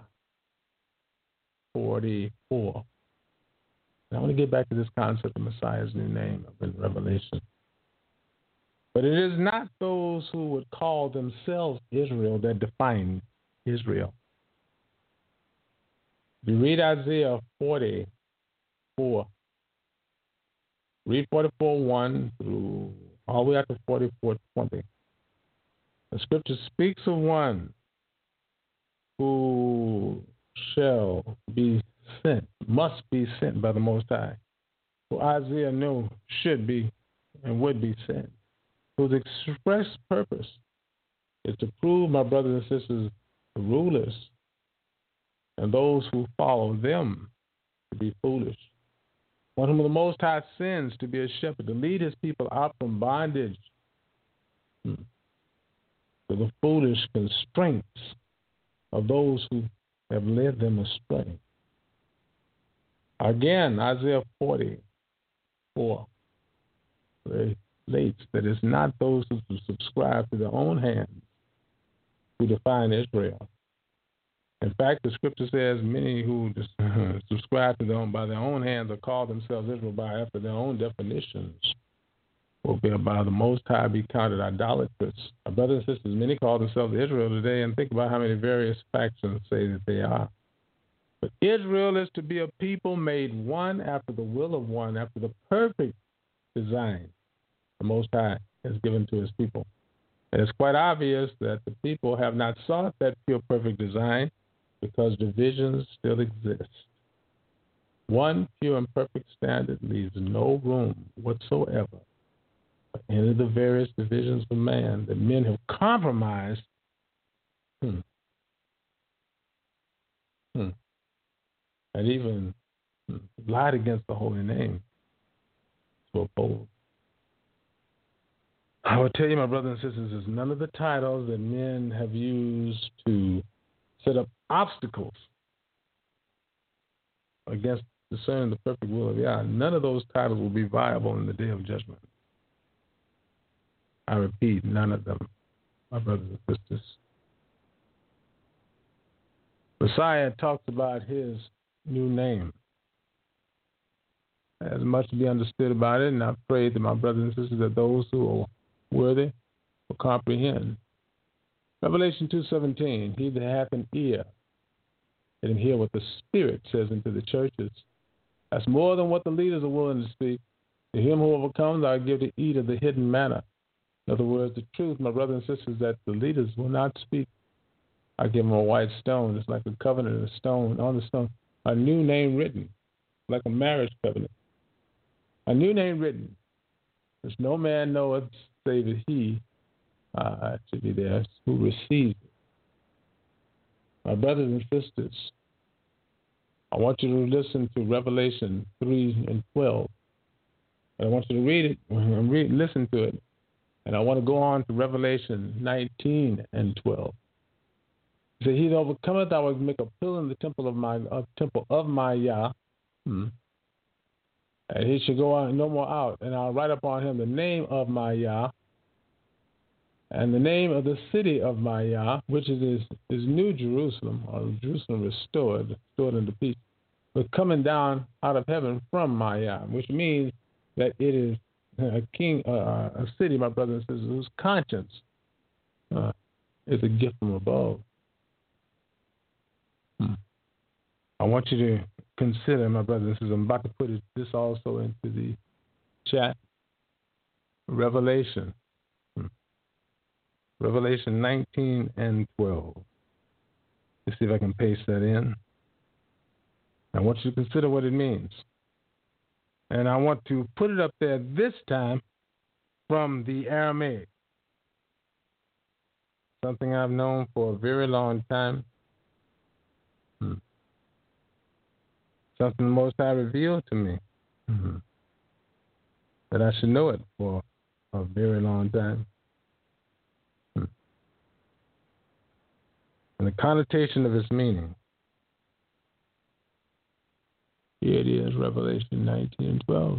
forty-four. Now, I want to get back to this concept of Messiah's new name in Revelation. But it is not those who would call themselves Israel that define Israel. If you read Isaiah forty-four, read forty-four, one through all the way up to forty-four twenty. The scripture speaks of one who shall be sent, must be sent by the Most High, who Isaiah knew should be and would be sent, whose express purpose is to prove, my brothers and sisters, the rulers and those who follow them to be foolish. One whom the Most High sends to be a shepherd, to lead his people out from bondage hmm, to the foolish constraints of those who have led them astray. Again, Isaiah forty-four relates that it's not those who subscribe to their own hands who define Israel. In fact, the scripture says many who subscribe to them by their own hands or call themselves Israel by after their own definitions will be by the Most High be counted idolatrous. Our brothers and sisters, many call themselves Israel today, and think about how many various factions say that they are. But Israel is to be a people made one after the will of one, after the perfect design the Most High has given to his people. And it's quite obvious that the people have not sought that pure, perfect design because divisions still exist. One pure and perfect standard leaves no room whatsoever for any of the various divisions of man that men have compromised hmm, hmm, and even hmm, lied against the holy name to uphold. I will tell you, my brothers and sisters, is none of the titles that men have used to set up obstacles against discerning the perfect will of Yah, none of those titles will be viable in the day of judgment. I repeat, none of them, my brothers and sisters. Messiah talks about his new name. There's much to be understood about it, and I pray that my brothers and sisters, that those who are worthy will comprehend. Revelation two seventeen, he that hath an ear, let him hear what the Spirit says unto the churches. That's more than what the leaders are willing to speak. To him who overcomes, I give to eat of the hidden manna. In other words, the truth, my brothers and sisters, that the leaders will not speak. I give them a white stone. It's like a covenant, a stone, on the stone, a new name written, like a marriage covenant. A new name written, which no man knoweth, save that he uh, should be there who receives it. My brothers and sisters, I want you to listen to Revelation three and twelve. And I want you to read it and read, listen to it. And I want to go on to Revelation nineteen and twelve. He said, he that overcometh, I will make a pillar in the temple of my uh, temple of my Yah. Hmm. And he shall go out no more out, and I'll write upon him the name of my Yah, and the name of the city of my Yah, which is his, his new Jerusalem, or Jerusalem restored, restored into peace, but coming down out of heaven from my Yah, which means that it is a king, uh, a city, my brothers and sisters, whose conscience uh, is a gift from above. Hmm. I want you to consider, my brothers and sisters, I'm about to put it, this also into the chat. Revelation. Hmm. Revelation nineteen and twelve. Let's see if I can paste that in. I want you to consider what it means. And I want to put it up there this time from the Aramaic. Something I've known for a very long time. Hmm. Something the Most High revealed to me. Mm-hmm. That I should know it for a very long time. Hmm. And the connotation of its meaning. Here it is, Revelation nineteen and twelve.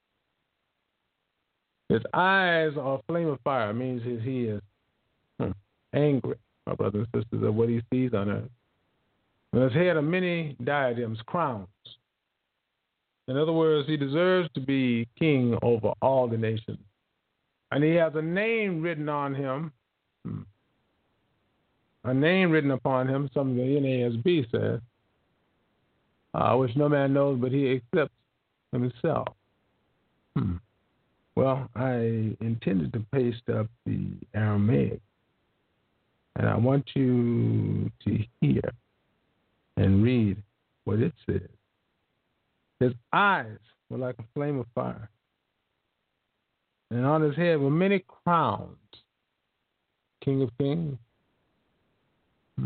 His eyes are a flame of fire. It means his, he is hmm, angry, my brothers and sisters, at what he sees on earth. And his head are many diadems, crowns. In other words, he deserves to be king over all the nations. And he has a name written on him, hmm, a name written upon him, something the N A S B says, uh, which no man knows but he accepts himself. Hmm. Well, I intended to paste up the Aramaic, and I want you to hear and read what it says. His eyes were like a flame of fire, and on his head were many crowns. King of Kings. Hmm.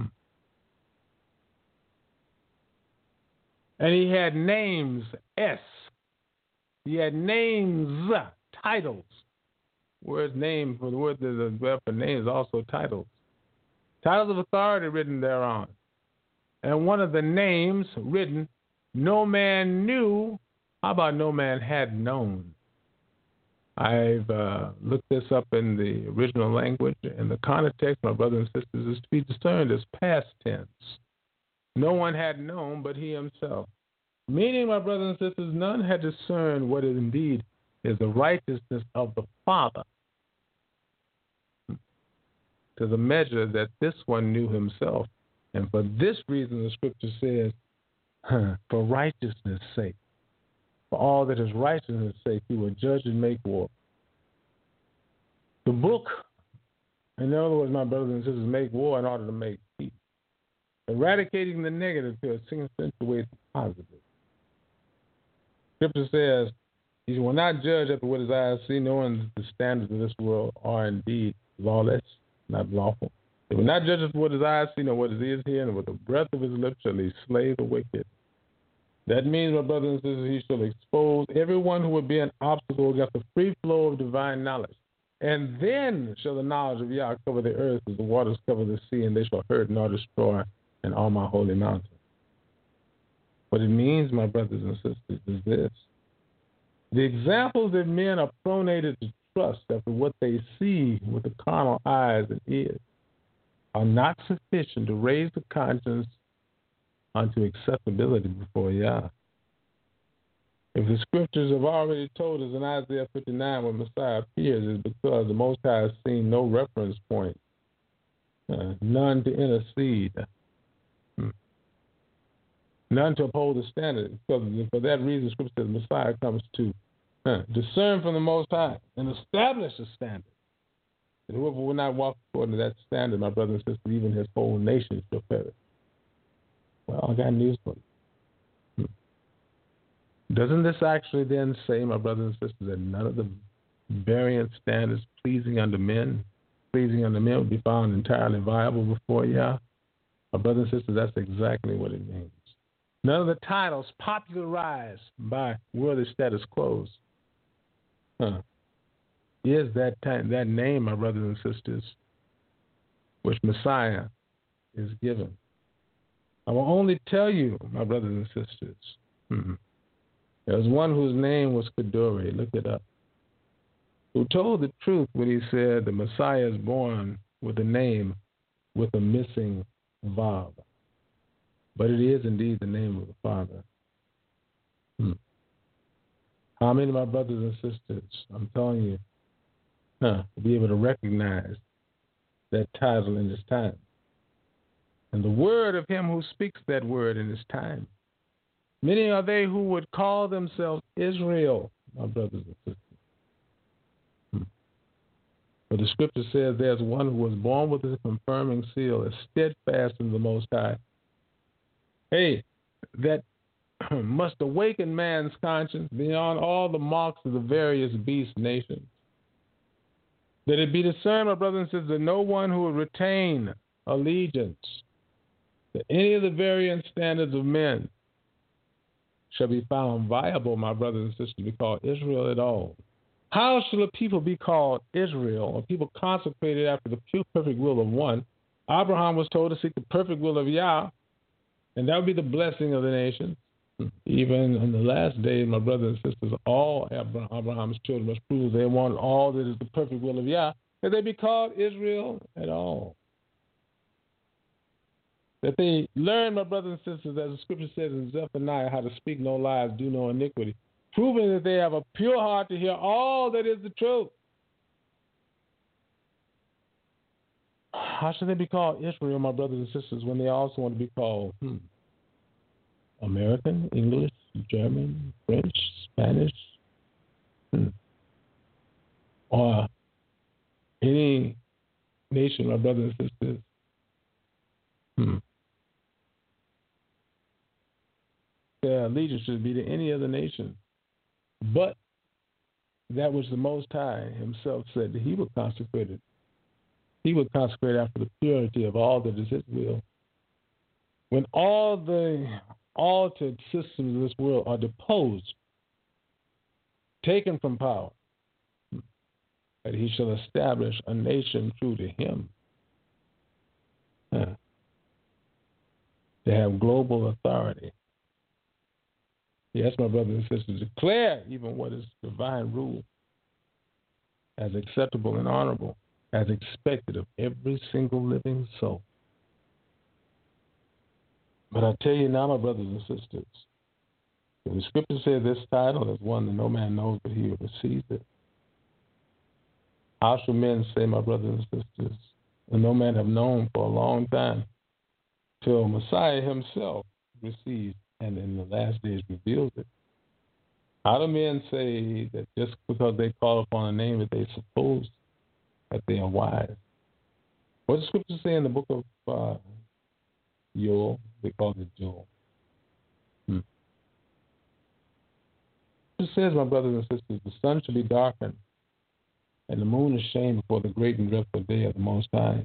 And he had names, S. He had names, titles. Word's name, for the word that is for name is also titles. Titles of authority written thereon. And one of the names written, no man knew. How about no man had known? I've uh, looked this up in the original language, and the context, my brothers and sisters, is to be discerned as past tense. No one had known but he himself. Meaning, my brothers and sisters, none had discerned what is indeed is the righteousness of the Father, to the measure that this one knew himself. And for this reason, the scripture says, huh, for righteousness' sake, for all that is righteousness' sake, he will judge and make war. The book, in other words, my brothers and sisters, make war in order to make peace. Eradicating the negative to accentuate the positive. Scripture says, he will not judge after what his eyes see, knowing the standards of this world are indeed lawless, not lawful. He will not judge after what his eyes see, nor what his ears hear, and with the breath of his lips shall he slay the wicked. That means, my brothers and sisters, he shall expose everyone who would be an obstacle against the free flow of divine knowledge. And then shall the knowledge of Yah cover the earth as the waters cover the sea, and they shall hurt nor destroy in all my holy mountain. What it means, my brothers and sisters, is this. The examples that men are pronated to trust after what they see with the carnal eyes and ears are not sufficient to raise the conscience unto acceptability before Yah. If the scriptures have already told us in Isaiah fifty-nine when Messiah appears, it's because the Most High has seen no reference point, uh, none to intercede, hmm. none to uphold the standard. Because for that reason, scripture says Messiah comes to uh, discern from the Most High and establish a standard. And whoever will not walk according to that standard, my brothers and sisters, even his whole nation shall perish. Well, I got news for you. Hmm. Doesn't this actually then say, my brothers and sisters, that none of the variant standards pleasing unto men, pleasing unto men would be found entirely viable before Yah? My brothers and sisters, that's exactly what it means. None of the titles popularized by worthy status quos huh, is that time, that name, my brothers and sisters, which Messiah is given. I will only tell you, my brothers and sisters, mm-hmm. there was one whose name was Kedore, look it up, who told the truth when he said the Messiah is born with a name with a missing vav. But it is indeed the name of the Father. Hmm. How many of my brothers and sisters, I'm telling you, huh, will be able to recognize that title in this time? And the word of him who speaks that word in this time. Many are they who would call themselves Israel, my brothers and sisters. Hmm. But the scripture says there's one who was born with a confirming seal, is steadfast in the Most High. Hey, that must awaken man's conscience beyond all the marks of the various beast nations. That it be discerned, my brothers and sisters, that no one who would retain allegiance to any of the variant standards of men shall be found viable, my brothers and sisters, to be called Israel at all. How shall a people be called Israel, a people consecrated after the pure perfect will of one? Abraham was told to seek the perfect will of Yah, and that would be the blessing of the nation. Even in the last days, my brothers and sisters, all Abraham's children must prove they want all that is the perfect will of Yah, that they be called Israel at all. That they learn, my brothers and sisters, as the scripture says in Zephaniah, how to speak no lies, do no iniquity, proving that they have a pure heart to hear all that is the truth. How should they be called Israel, my brothers and sisters, when they also want to be called hmm, American, English, German, French, Spanish? Hmm. or any nation, our brothers and sisters, hmm, their allegiance should be to any other nation, but that which the Most High himself said that he would consecrate it. He would consecrate after the purity of all that is his will. When all the altered systems of this world are deposed, taken from power, that he shall establish a nation true to him. Huh. To have global authority. Yes, my brothers and sisters, declare even what is divine rule as acceptable and honorable, as expected of every single living soul. But I tell you now, my brothers and sisters, the scripture says this title is one that no man knows but he who receives it. How shall men say, my brothers and sisters, and no man have known for a long time, till Messiah himself receives and in the last days reveals it? How do men say that just because they call upon a name that they suppose that they are wise? What does scripture say in the book of uh, Joel? They call it Joel. Hmm. It says, my brothers and sisters, the sun shall be darkened, and the moon is shamed before the great and dreadful day of the Most High.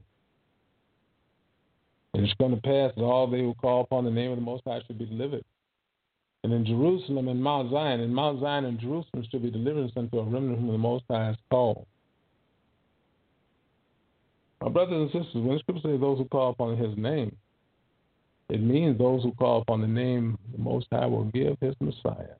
And it's going to pass that all they who call upon the name of the Most High shall be delivered. And in Jerusalem and Mount Zion, and Mount Zion and Jerusalem shall be deliverance unto a remnant whom the Most High has called. My brothers and sisters, when the scripture says those who call upon his name, it means those who call upon the name the Most High will give his Messiah.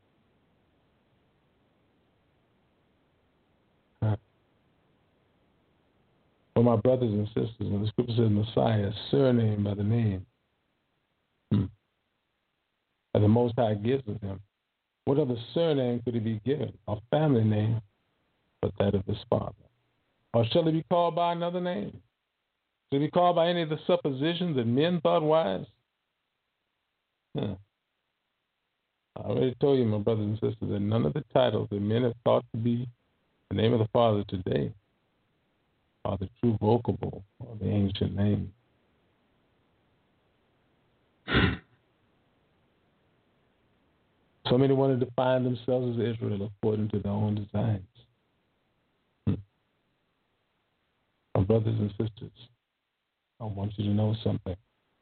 For my brothers and sisters, when the scripture says Messiah is surnamed by the name hmm, that the Most High gives of him, what other surname could he be given? A family name, but that of his father. Or shall he be called by another name? Shall he be called by any of the suppositions that men thought wise? Huh. I already told you, my brothers and sisters, that none of the titles that men have thought to be the name of the Father today are the true vocable or the ancient name. So many want to define themselves as Israel according to their own designs. Hmm. My brothers and sisters, I want you to know something.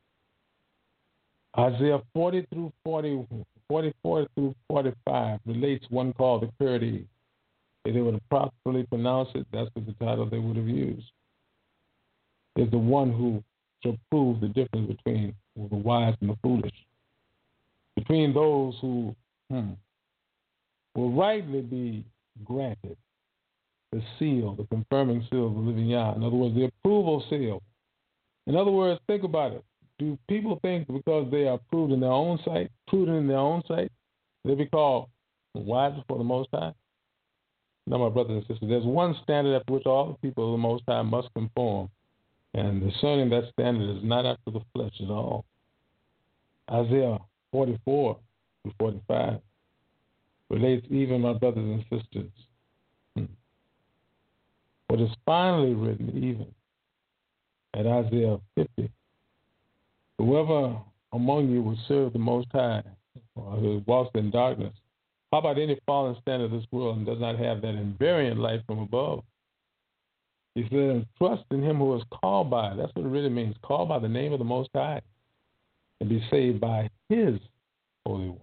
Isaiah forty through forty, forty-four through forty-five relates one called the Purity. If they would have properly pronounced it, that's what the title they would have used. Is the one who shall prove the difference between the wise and the foolish. Between those who hmm, will rightly be granted the seal, the confirming seal of the living Yah. In other words, the approval seal. In other words, think about it. Do people think because they are approved in their own sight, prudent in their own sight, they be called wise before the Most High? No, my brothers and sisters, there's one standard after which all the people of the Most High must conform. And discerning that standard is not after the flesh at all. Isaiah forty-four to forty-five relates even, my brothers and sisters, hmm, what is finally written even at Isaiah fifty. Whoever among you will serve the Most High, or who walks in darkness, how about any fallen standard of this world and does not have that invariant light from above? He said, trust in him who is called by, that's what it really means, called by the name of the Most High, and be saved by his Holy One.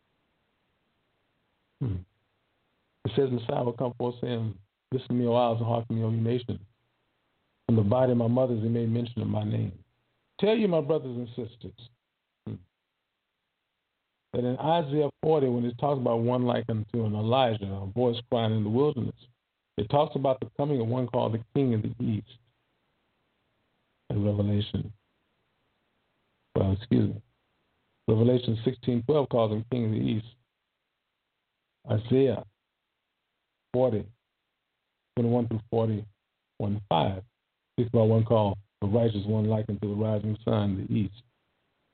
Hmm. It says Messiah will come forth saying, listen to me, O isles, and hearken to me, O you nations. From the body of my mothers he made mention of my name. Tell you, my brothers and sisters, hmm, that in Isaiah forty, when it talks about one like unto an Elijah, a voice crying in the wilderness, it talks about the coming of one called the King of the East in Revelation. Well, excuse me. Revelation sixteen twelve calls him King of the East. Isaiah forty, twenty-one through forty-one, five speaks about one called the righteous one like unto the rising sun in the east.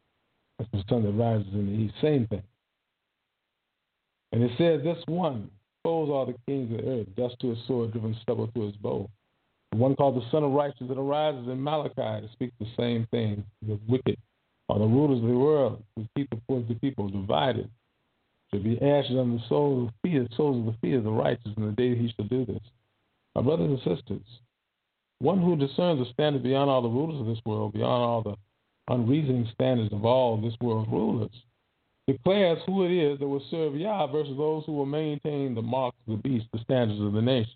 That's the sun that rises in the east. Same thing. And it says this one expose all the kings of the earth, dust to his sword, driven stubble to his bow. The one called the Son of Righteousness that arises in Malachi to speak the same thing. The wicked are the rulers of the world who keep the poor of the people divided. Should be ashes on the soles of the feet, soles of the feet of the righteous in the day he shall do this. My brothers and sisters, one who discerns a standard beyond all the rulers of this world, beyond all the unreasoning standards of all this world's rulers, declares who it is that will serve Yah versus those who will maintain the marks of the beast, the standards of the nation.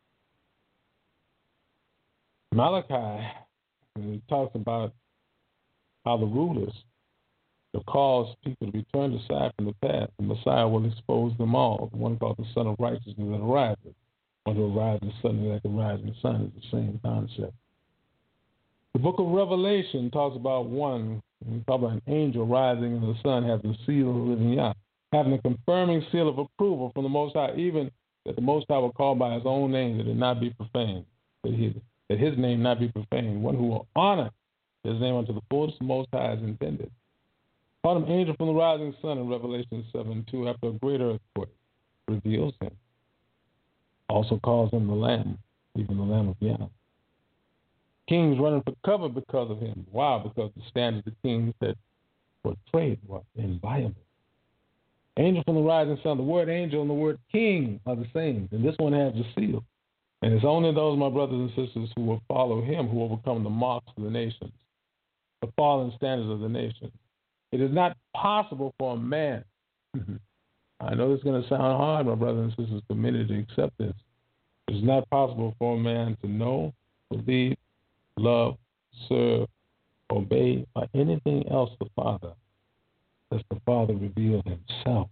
Malachi talks about how the rulers will cause people to be turned aside from the path. The Messiah will expose them all. The one called the Son of Righteousness that arises. One who arises suddenly like a rising sun is the same concept. The book of Revelation talks about one, we talk about an angel rising in the sun, having the seal of the living Yah, having a confirming seal of approval from the Most High, even that the Most High will call by his own name, that it not be profaned, that, he, that his name not be profaned, one who will honor his name unto the fullest the Most High is intended. Called him angel from the rising sun in Revelation seven two, after a greater earthquake, reveals him. Also calls him the Lamb, even the Lamb of Yah. Kings running for cover because of him. Why? Because the standards of kings that portrayed were inviolable. Angel from the rising sun. The word angel and the word king are the same, and this one has the seal. And it's only those, my brothers and sisters, who will follow him who overcome the marks of the nations, the fallen standards of the nations. It is not possible for a man. I know this is going to sound hard, my brothers and sisters, for many to accept this. It is not possible for a man to know, believe, love, serve, obey, or anything else the Father, as the Father revealed himself.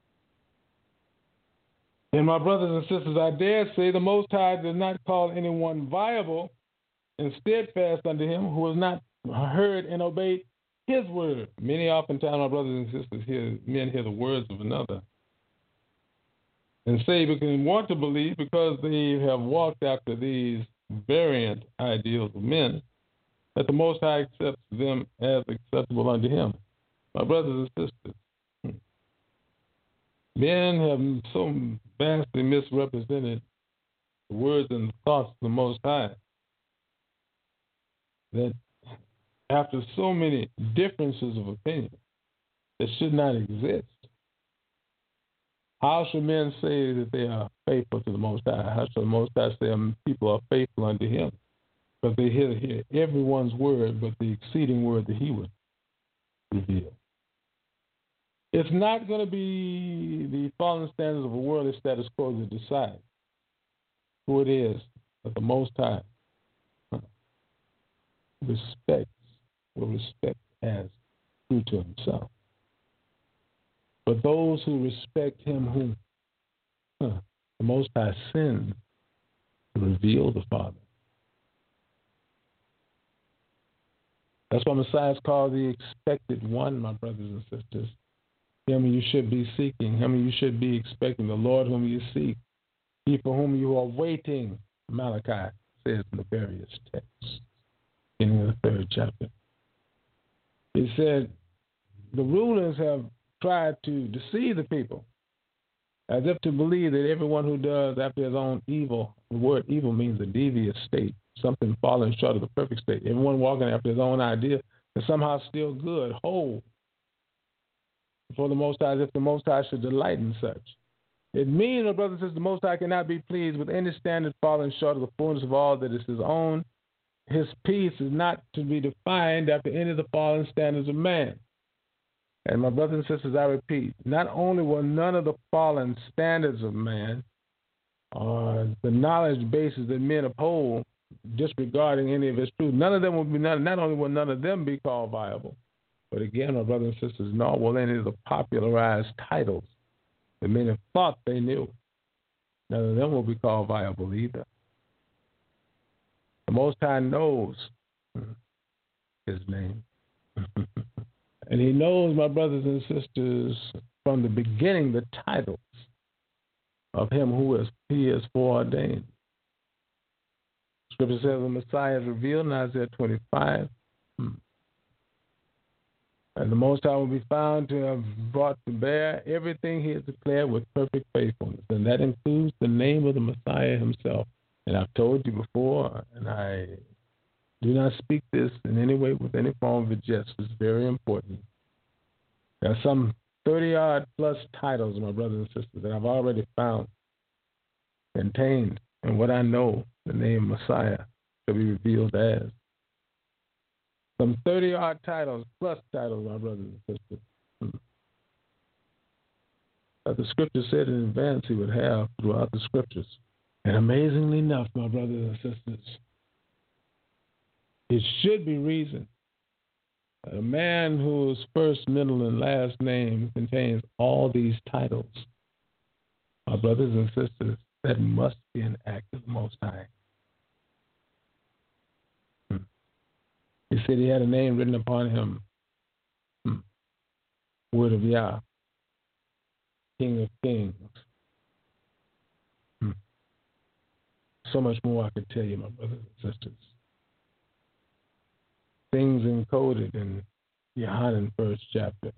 And my brothers and sisters, I dare say the Most High does not call anyone viable and steadfast unto him who has not heard and obeyed his word. Many oftentimes, my brothers and sisters, hear, men hear the words of another and say, because they want to believe, because they have walked after these variant ideals of men, that the Most High accepts them as acceptable unto him. My brothers and sisters, men have so vastly misrepresented the words and the thoughts of the Most High that after so many differences of opinion that should not exist, how should men say that they are faithful to the Most High? How should the Most High say people are faithful unto him? Because they hear, hear everyone's word but the exceeding word that he would reveal. It's not going to be the fallen standards of a worldly status quo that decide who it is that the Most High respects, will respect as true to himself. But those who respect him whom huh, the Most High sends to reveal the Father. That's why Messiah is called the expected one, my brothers and sisters. Him you should be seeking, him you should be expecting, the Lord whom you seek, he for whom you are waiting, Malachi says in the various texts, in the third chapter. He said, the rulers have tried to deceive the people, as if to believe that everyone who does after his own evil, the word evil means a devious state, something falling short of the perfect state. Everyone walking after his own idea is somehow still good, whole, before the Most High, as if the Most High should delight in such. It means, my brothers and sisters, the Most High cannot be pleased with any standard falling short of the fullness of all that is his own. His peace is not to be defined after any of the fallen standards of man. And my brothers and sisters, I repeat, not only will none of the fallen standards of man or the knowledge bases that men uphold disregarding any of its truth, none of them will be, not, not only will none of them be called viable, but again, my brothers and sisters, nor will any of the popularized titles that men have thought they knew, none of them will be called viable either. The Most High knows his name. And he knows, my brothers and sisters, from the beginning, the titles of him who is, he is foreordained. Scripture says the Messiah is revealed in Isaiah twenty-five. And the Most High will be found to have brought to bear everything he has declared with perfect faithfulness. And that includes the name of the Messiah himself. And I've told you before, and I do not speak this in any way with any form of a jest. It's very important. There are some thirty-odd plus titles, my brothers and sisters, that I've already found contained in what I know the name Messiah to be revealed as. Some thirty-odd titles, plus titles, my brothers and sisters, that the scripture said in advance he would have throughout the scriptures. And amazingly enough, my brothers and sisters, it should be reason that a man whose first, middle, and last name contains all these titles, my brothers and sisters, that must be an act of the Most High. Hmm. He said he had a name written upon him, hmm. Word of Yah, King of Kings. Hmm. So much more I could tell you, my brothers and sisters. Things encoded in Yohanan first chapter.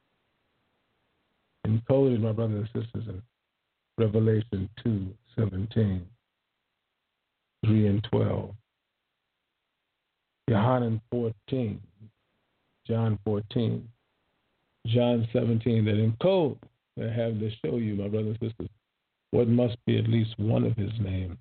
Encoded, my brothers and sisters, in Revelation two, seventeen, three and twelve. Yohanan fourteen, John fourteen, John seventeen, that encode, that have to show you, my brothers and sisters, what must be at least one of his names.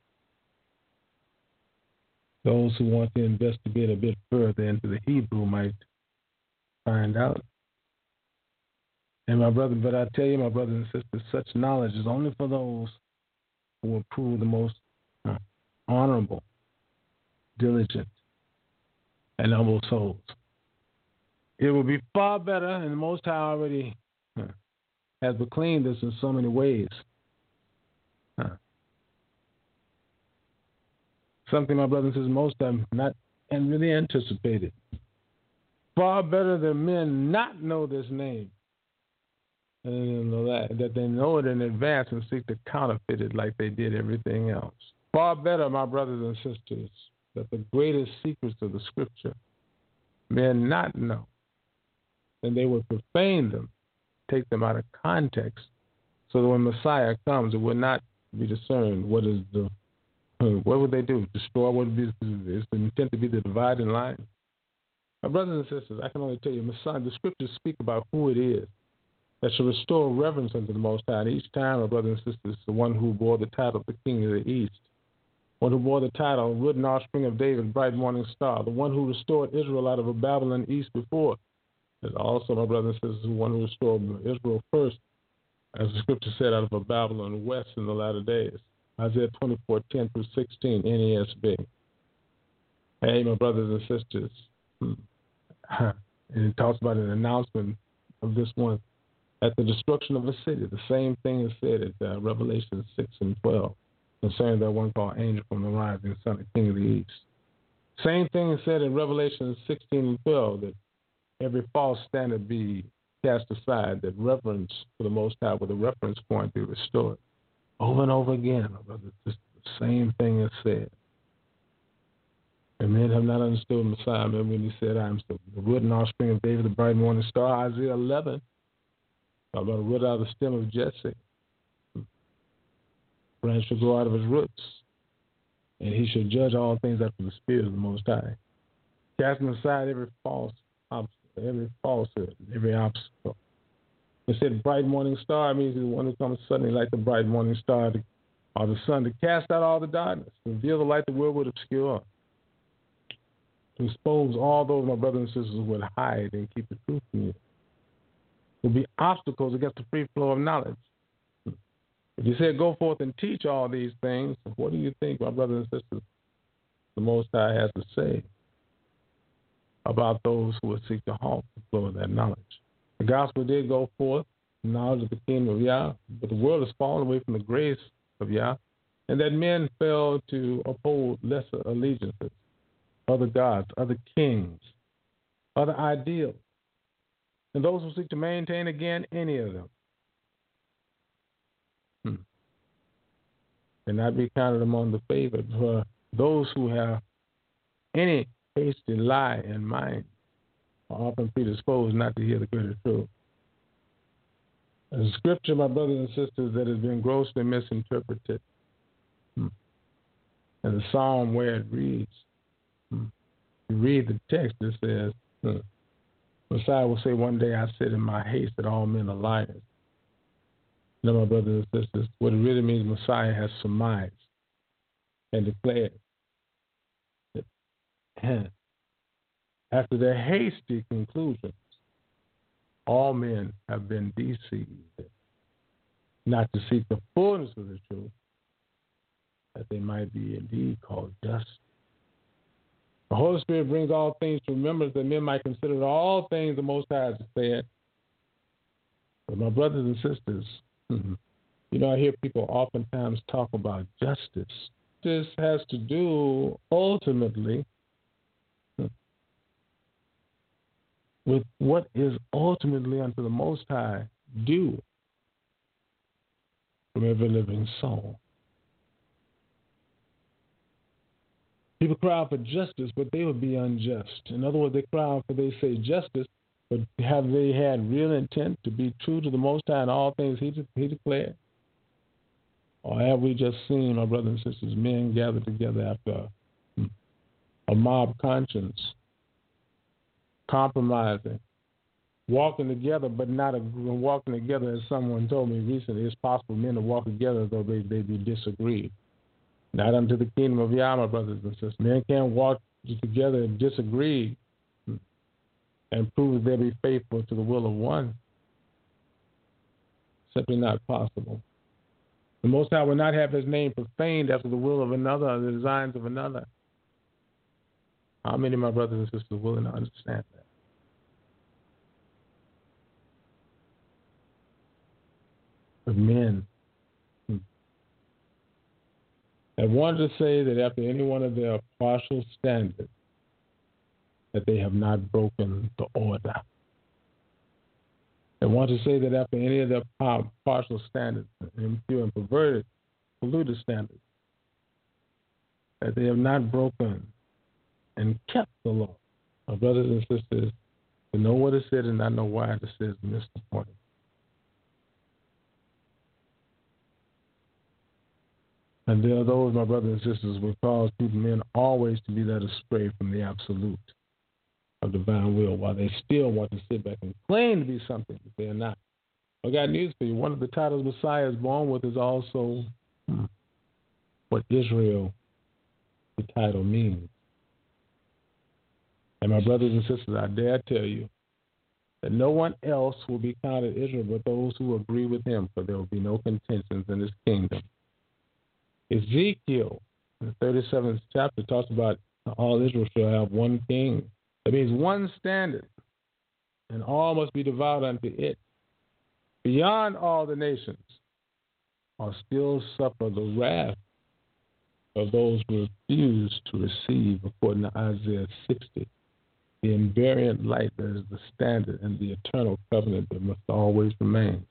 Those who want to investigate a bit further into the Hebrew might find out. And my brother, but I tell you, my brothers and sisters, such knowledge is only for those who will prove the most uh, honorable, diligent, and humble souls. It will be far better, and the Most High already uh, has proclaimed this in so many ways. Uh, Something, my brothers and sisters, most of them not and really anticipated. Far better that men not know this name and that, that they know it in advance and seek to counterfeit it like they did everything else. Far better, my brothers and sisters, that the greatest secrets of the Scripture men not know, and they would profane them, take them out of context, so that when Messiah comes, it would not be discerned what is the What would they do? Destroy what is the intent to be the dividing line? My brothers and sisters, I can only tell you, Messiah, the scriptures speak about who it is that shall restore reverence unto the Most High. And each time, my brothers and sisters, the one who bore the title of the King of the East, one who bore the title, Root and Offspring of David, Bright Morning Star, the one who restored Israel out of a Babylon East before, is also, my brothers and sisters, the one who restored Israel first, as the scripture said, out of a Babylon West in the latter days. Isaiah twenty-four, ten through sixteen, N A S B. Hey, my brothers and sisters. And it talks about an announcement of this one at the destruction of a city. The same thing is said at uh, Revelation six and twelve concerning that one called Angel from the Rising Sun, the King of the East. Same thing is said in Revelation sixteen and twelve, that every false standard be cast aside, that reverence for the Most High with a reference point be restored. Over and over again, my brothers, the same thing is said. And men have not understood Messiah. Remember when he said, I am the root and offspring of David, the bright morning star, Isaiah eleven. I'm going to root out of the stem of Jesse. Branch shall grow out of his roots. And he shall judge all things after the Spirit of the Most High. Casting aside every false obstacle, every falsehood, every obstacle. It said bright morning star means the one who comes suddenly like the bright morning star, to, or the sun, to cast out all the darkness, to reveal the light the world would obscure, to expose all those, my brothers and sisters, who would hide and keep the truth from you. There will be obstacles against the free flow of knowledge. If you said go forth and teach all these things, what do you think, my brothers and sisters, the Most High has to say about those who would seek to halt the flow of that knowledge? The gospel did go forth, knowledge of the kingdom of Yah, but the world has fallen away from the grace of Yah, and that men failed to uphold lesser allegiances, other gods, other kings, other ideals, and those who seek to maintain again any of them hmm. cannot be counted among the favored. For those who have any hasty lie in mind are often predisposed not to hear the greater truth. The scripture, my brothers and sisters, that has been grossly misinterpreted. Hmm. And the psalm where it reads, hmm. you read the text, it says, hmm. Messiah will say, one day I said in my haste that all men are liars. You know, my brothers and sisters, what it really means, Messiah has surmised and declared that after their hasty conclusions, all men have been deceived, not to seek the fullness of the truth, that they might be indeed called just. The Holy Spirit brings all things to remembrance that men might consider that all things the Most High has declared. But my brothers and sisters, mm-hmm, you know, I hear people oftentimes talk about justice. This has to do ultimately with what is ultimately unto the Most High due from every living soul. People cry out for justice, but they would be unjust. In other words, they cry out for, they say justice, but have they had real intent to be true to the Most High in all things he, de- he declared? Or have we just seen, my brothers and sisters, men gather together after a, a mob conscience, compromising, walking together, but not a, walking together, as someone told me recently, it's possible men to walk together though they, they be disagreed. Not unto the kingdom of Yah, my brothers and sisters. Men can't walk together and disagree and prove that they be faithful to the will of one. Simply not possible. The Most High will not have his name profaned after the will of another or the designs of another. How many of my brothers and sisters are willing to understand that? But men have wanted to say that after any one of their partial standards, that they have not broken the order. They want to say that after any of their partial standards, impure and perverted, polluted standards, that they have not broken and kept the law. My brothers and sisters, to know what it said and not know why it says miss the point. And there are those, my brothers and sisters, will cause people, men, always to be led astray from the absolute of divine will, while they still want to sit back and claim to be something that they are not. I got news for you. One of the titles Messiah is born with is also hmm, what Israel, the title, means. And my brothers and sisters, I dare tell you that no one else will be counted Israel but those who agree with him, for there will be no contentions in his kingdom. Ezekiel, in the thirty-seventh chapter, talks about all Israel shall have one king. That means one standard, and all must be devout unto it. Beyond all the nations are still suffer the wrath of those who refuse to receive, according to Isaiah sixty, the invariant light that is the standard and the eternal covenant that must always remain.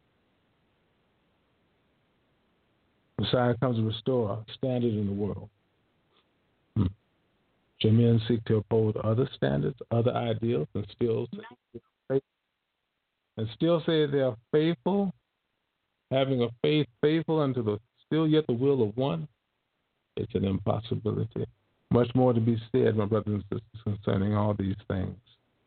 Messiah comes to restore a standard in the world. Hmm. Shall men seek to uphold other standards, other ideals, and still say, and still say they are faithful, having a faith faithful unto the still yet the will of one? It's an impossibility. Much more to be said, my brothers and sisters, concerning all these things.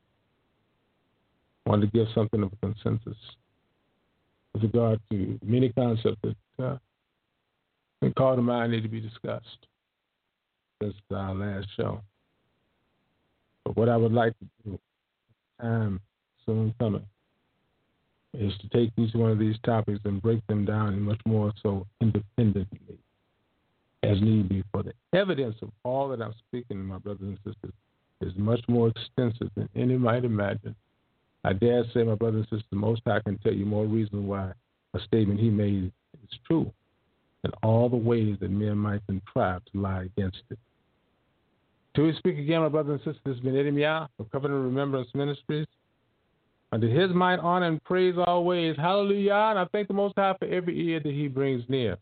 I wanted to give something of a consensus with regard to many concepts that uh, and call to mind need to be discussed since our last show. But what I would like to do, time soon coming, is to take each one of these topics and break them down and much more so independently as need be. For the evidence of all that I'm speaking, my brothers and sisters, is much more extensive than any might imagine. I dare say, my brothers and sisters, the Most High can tell you more reasons why a statement he made is true, and all the ways that men might contrive to lie against it. Till we speak again, my brothers and sisters, this has been Eddie Meow of Covenant Remembrance Ministries. Unto his might, honor, and praise always. Hallelujah. And I thank the Most High for every ear that he brings near.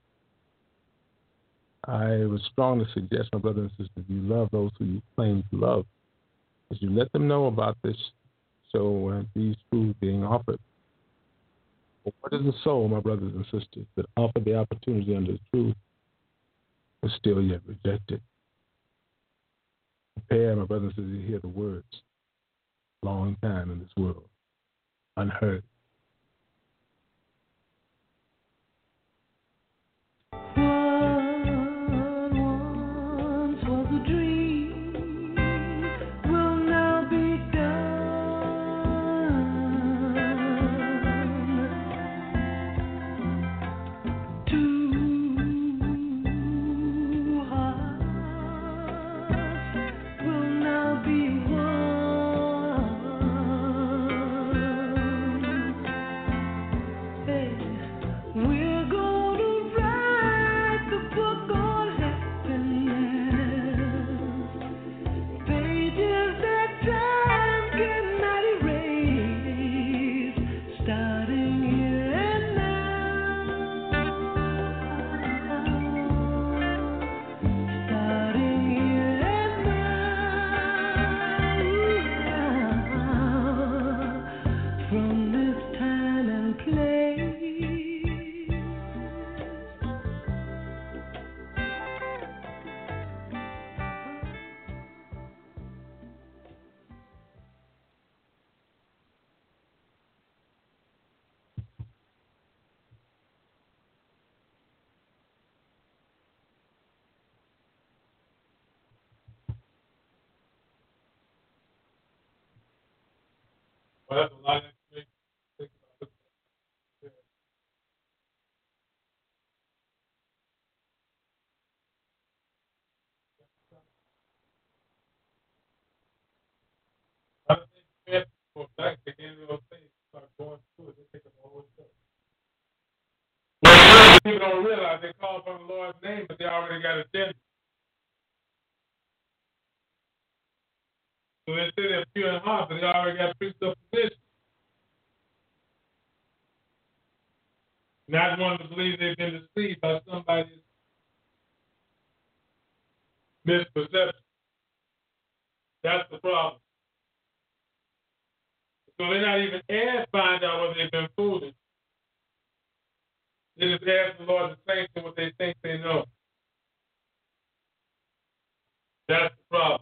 I would strongly suggest, my brothers and sisters, if you love those who you claim to love, is you let them know about this So uh, these foods being offered. But what is the soul, my brothers and sisters, that offered the opportunity under the truth is still yet rejected? Prepare, my brothers and sisters, to hear the words. Long time in this world, unheard. Well, that's a lot of information to think about. I don't think we have to go back to any of those things, start going through it, they take up a whole show. Well, people don't realize they call upon the Lord's name, but they already got agenda. So they say they're pure in heart, but they already got presupposition. Not wanting to believe they've been deceived by somebody's misperception. That's the problem. So they're not even asked to find out whether they've been foolish. They just ask the Lord to sanction what they think they know. That's the problem.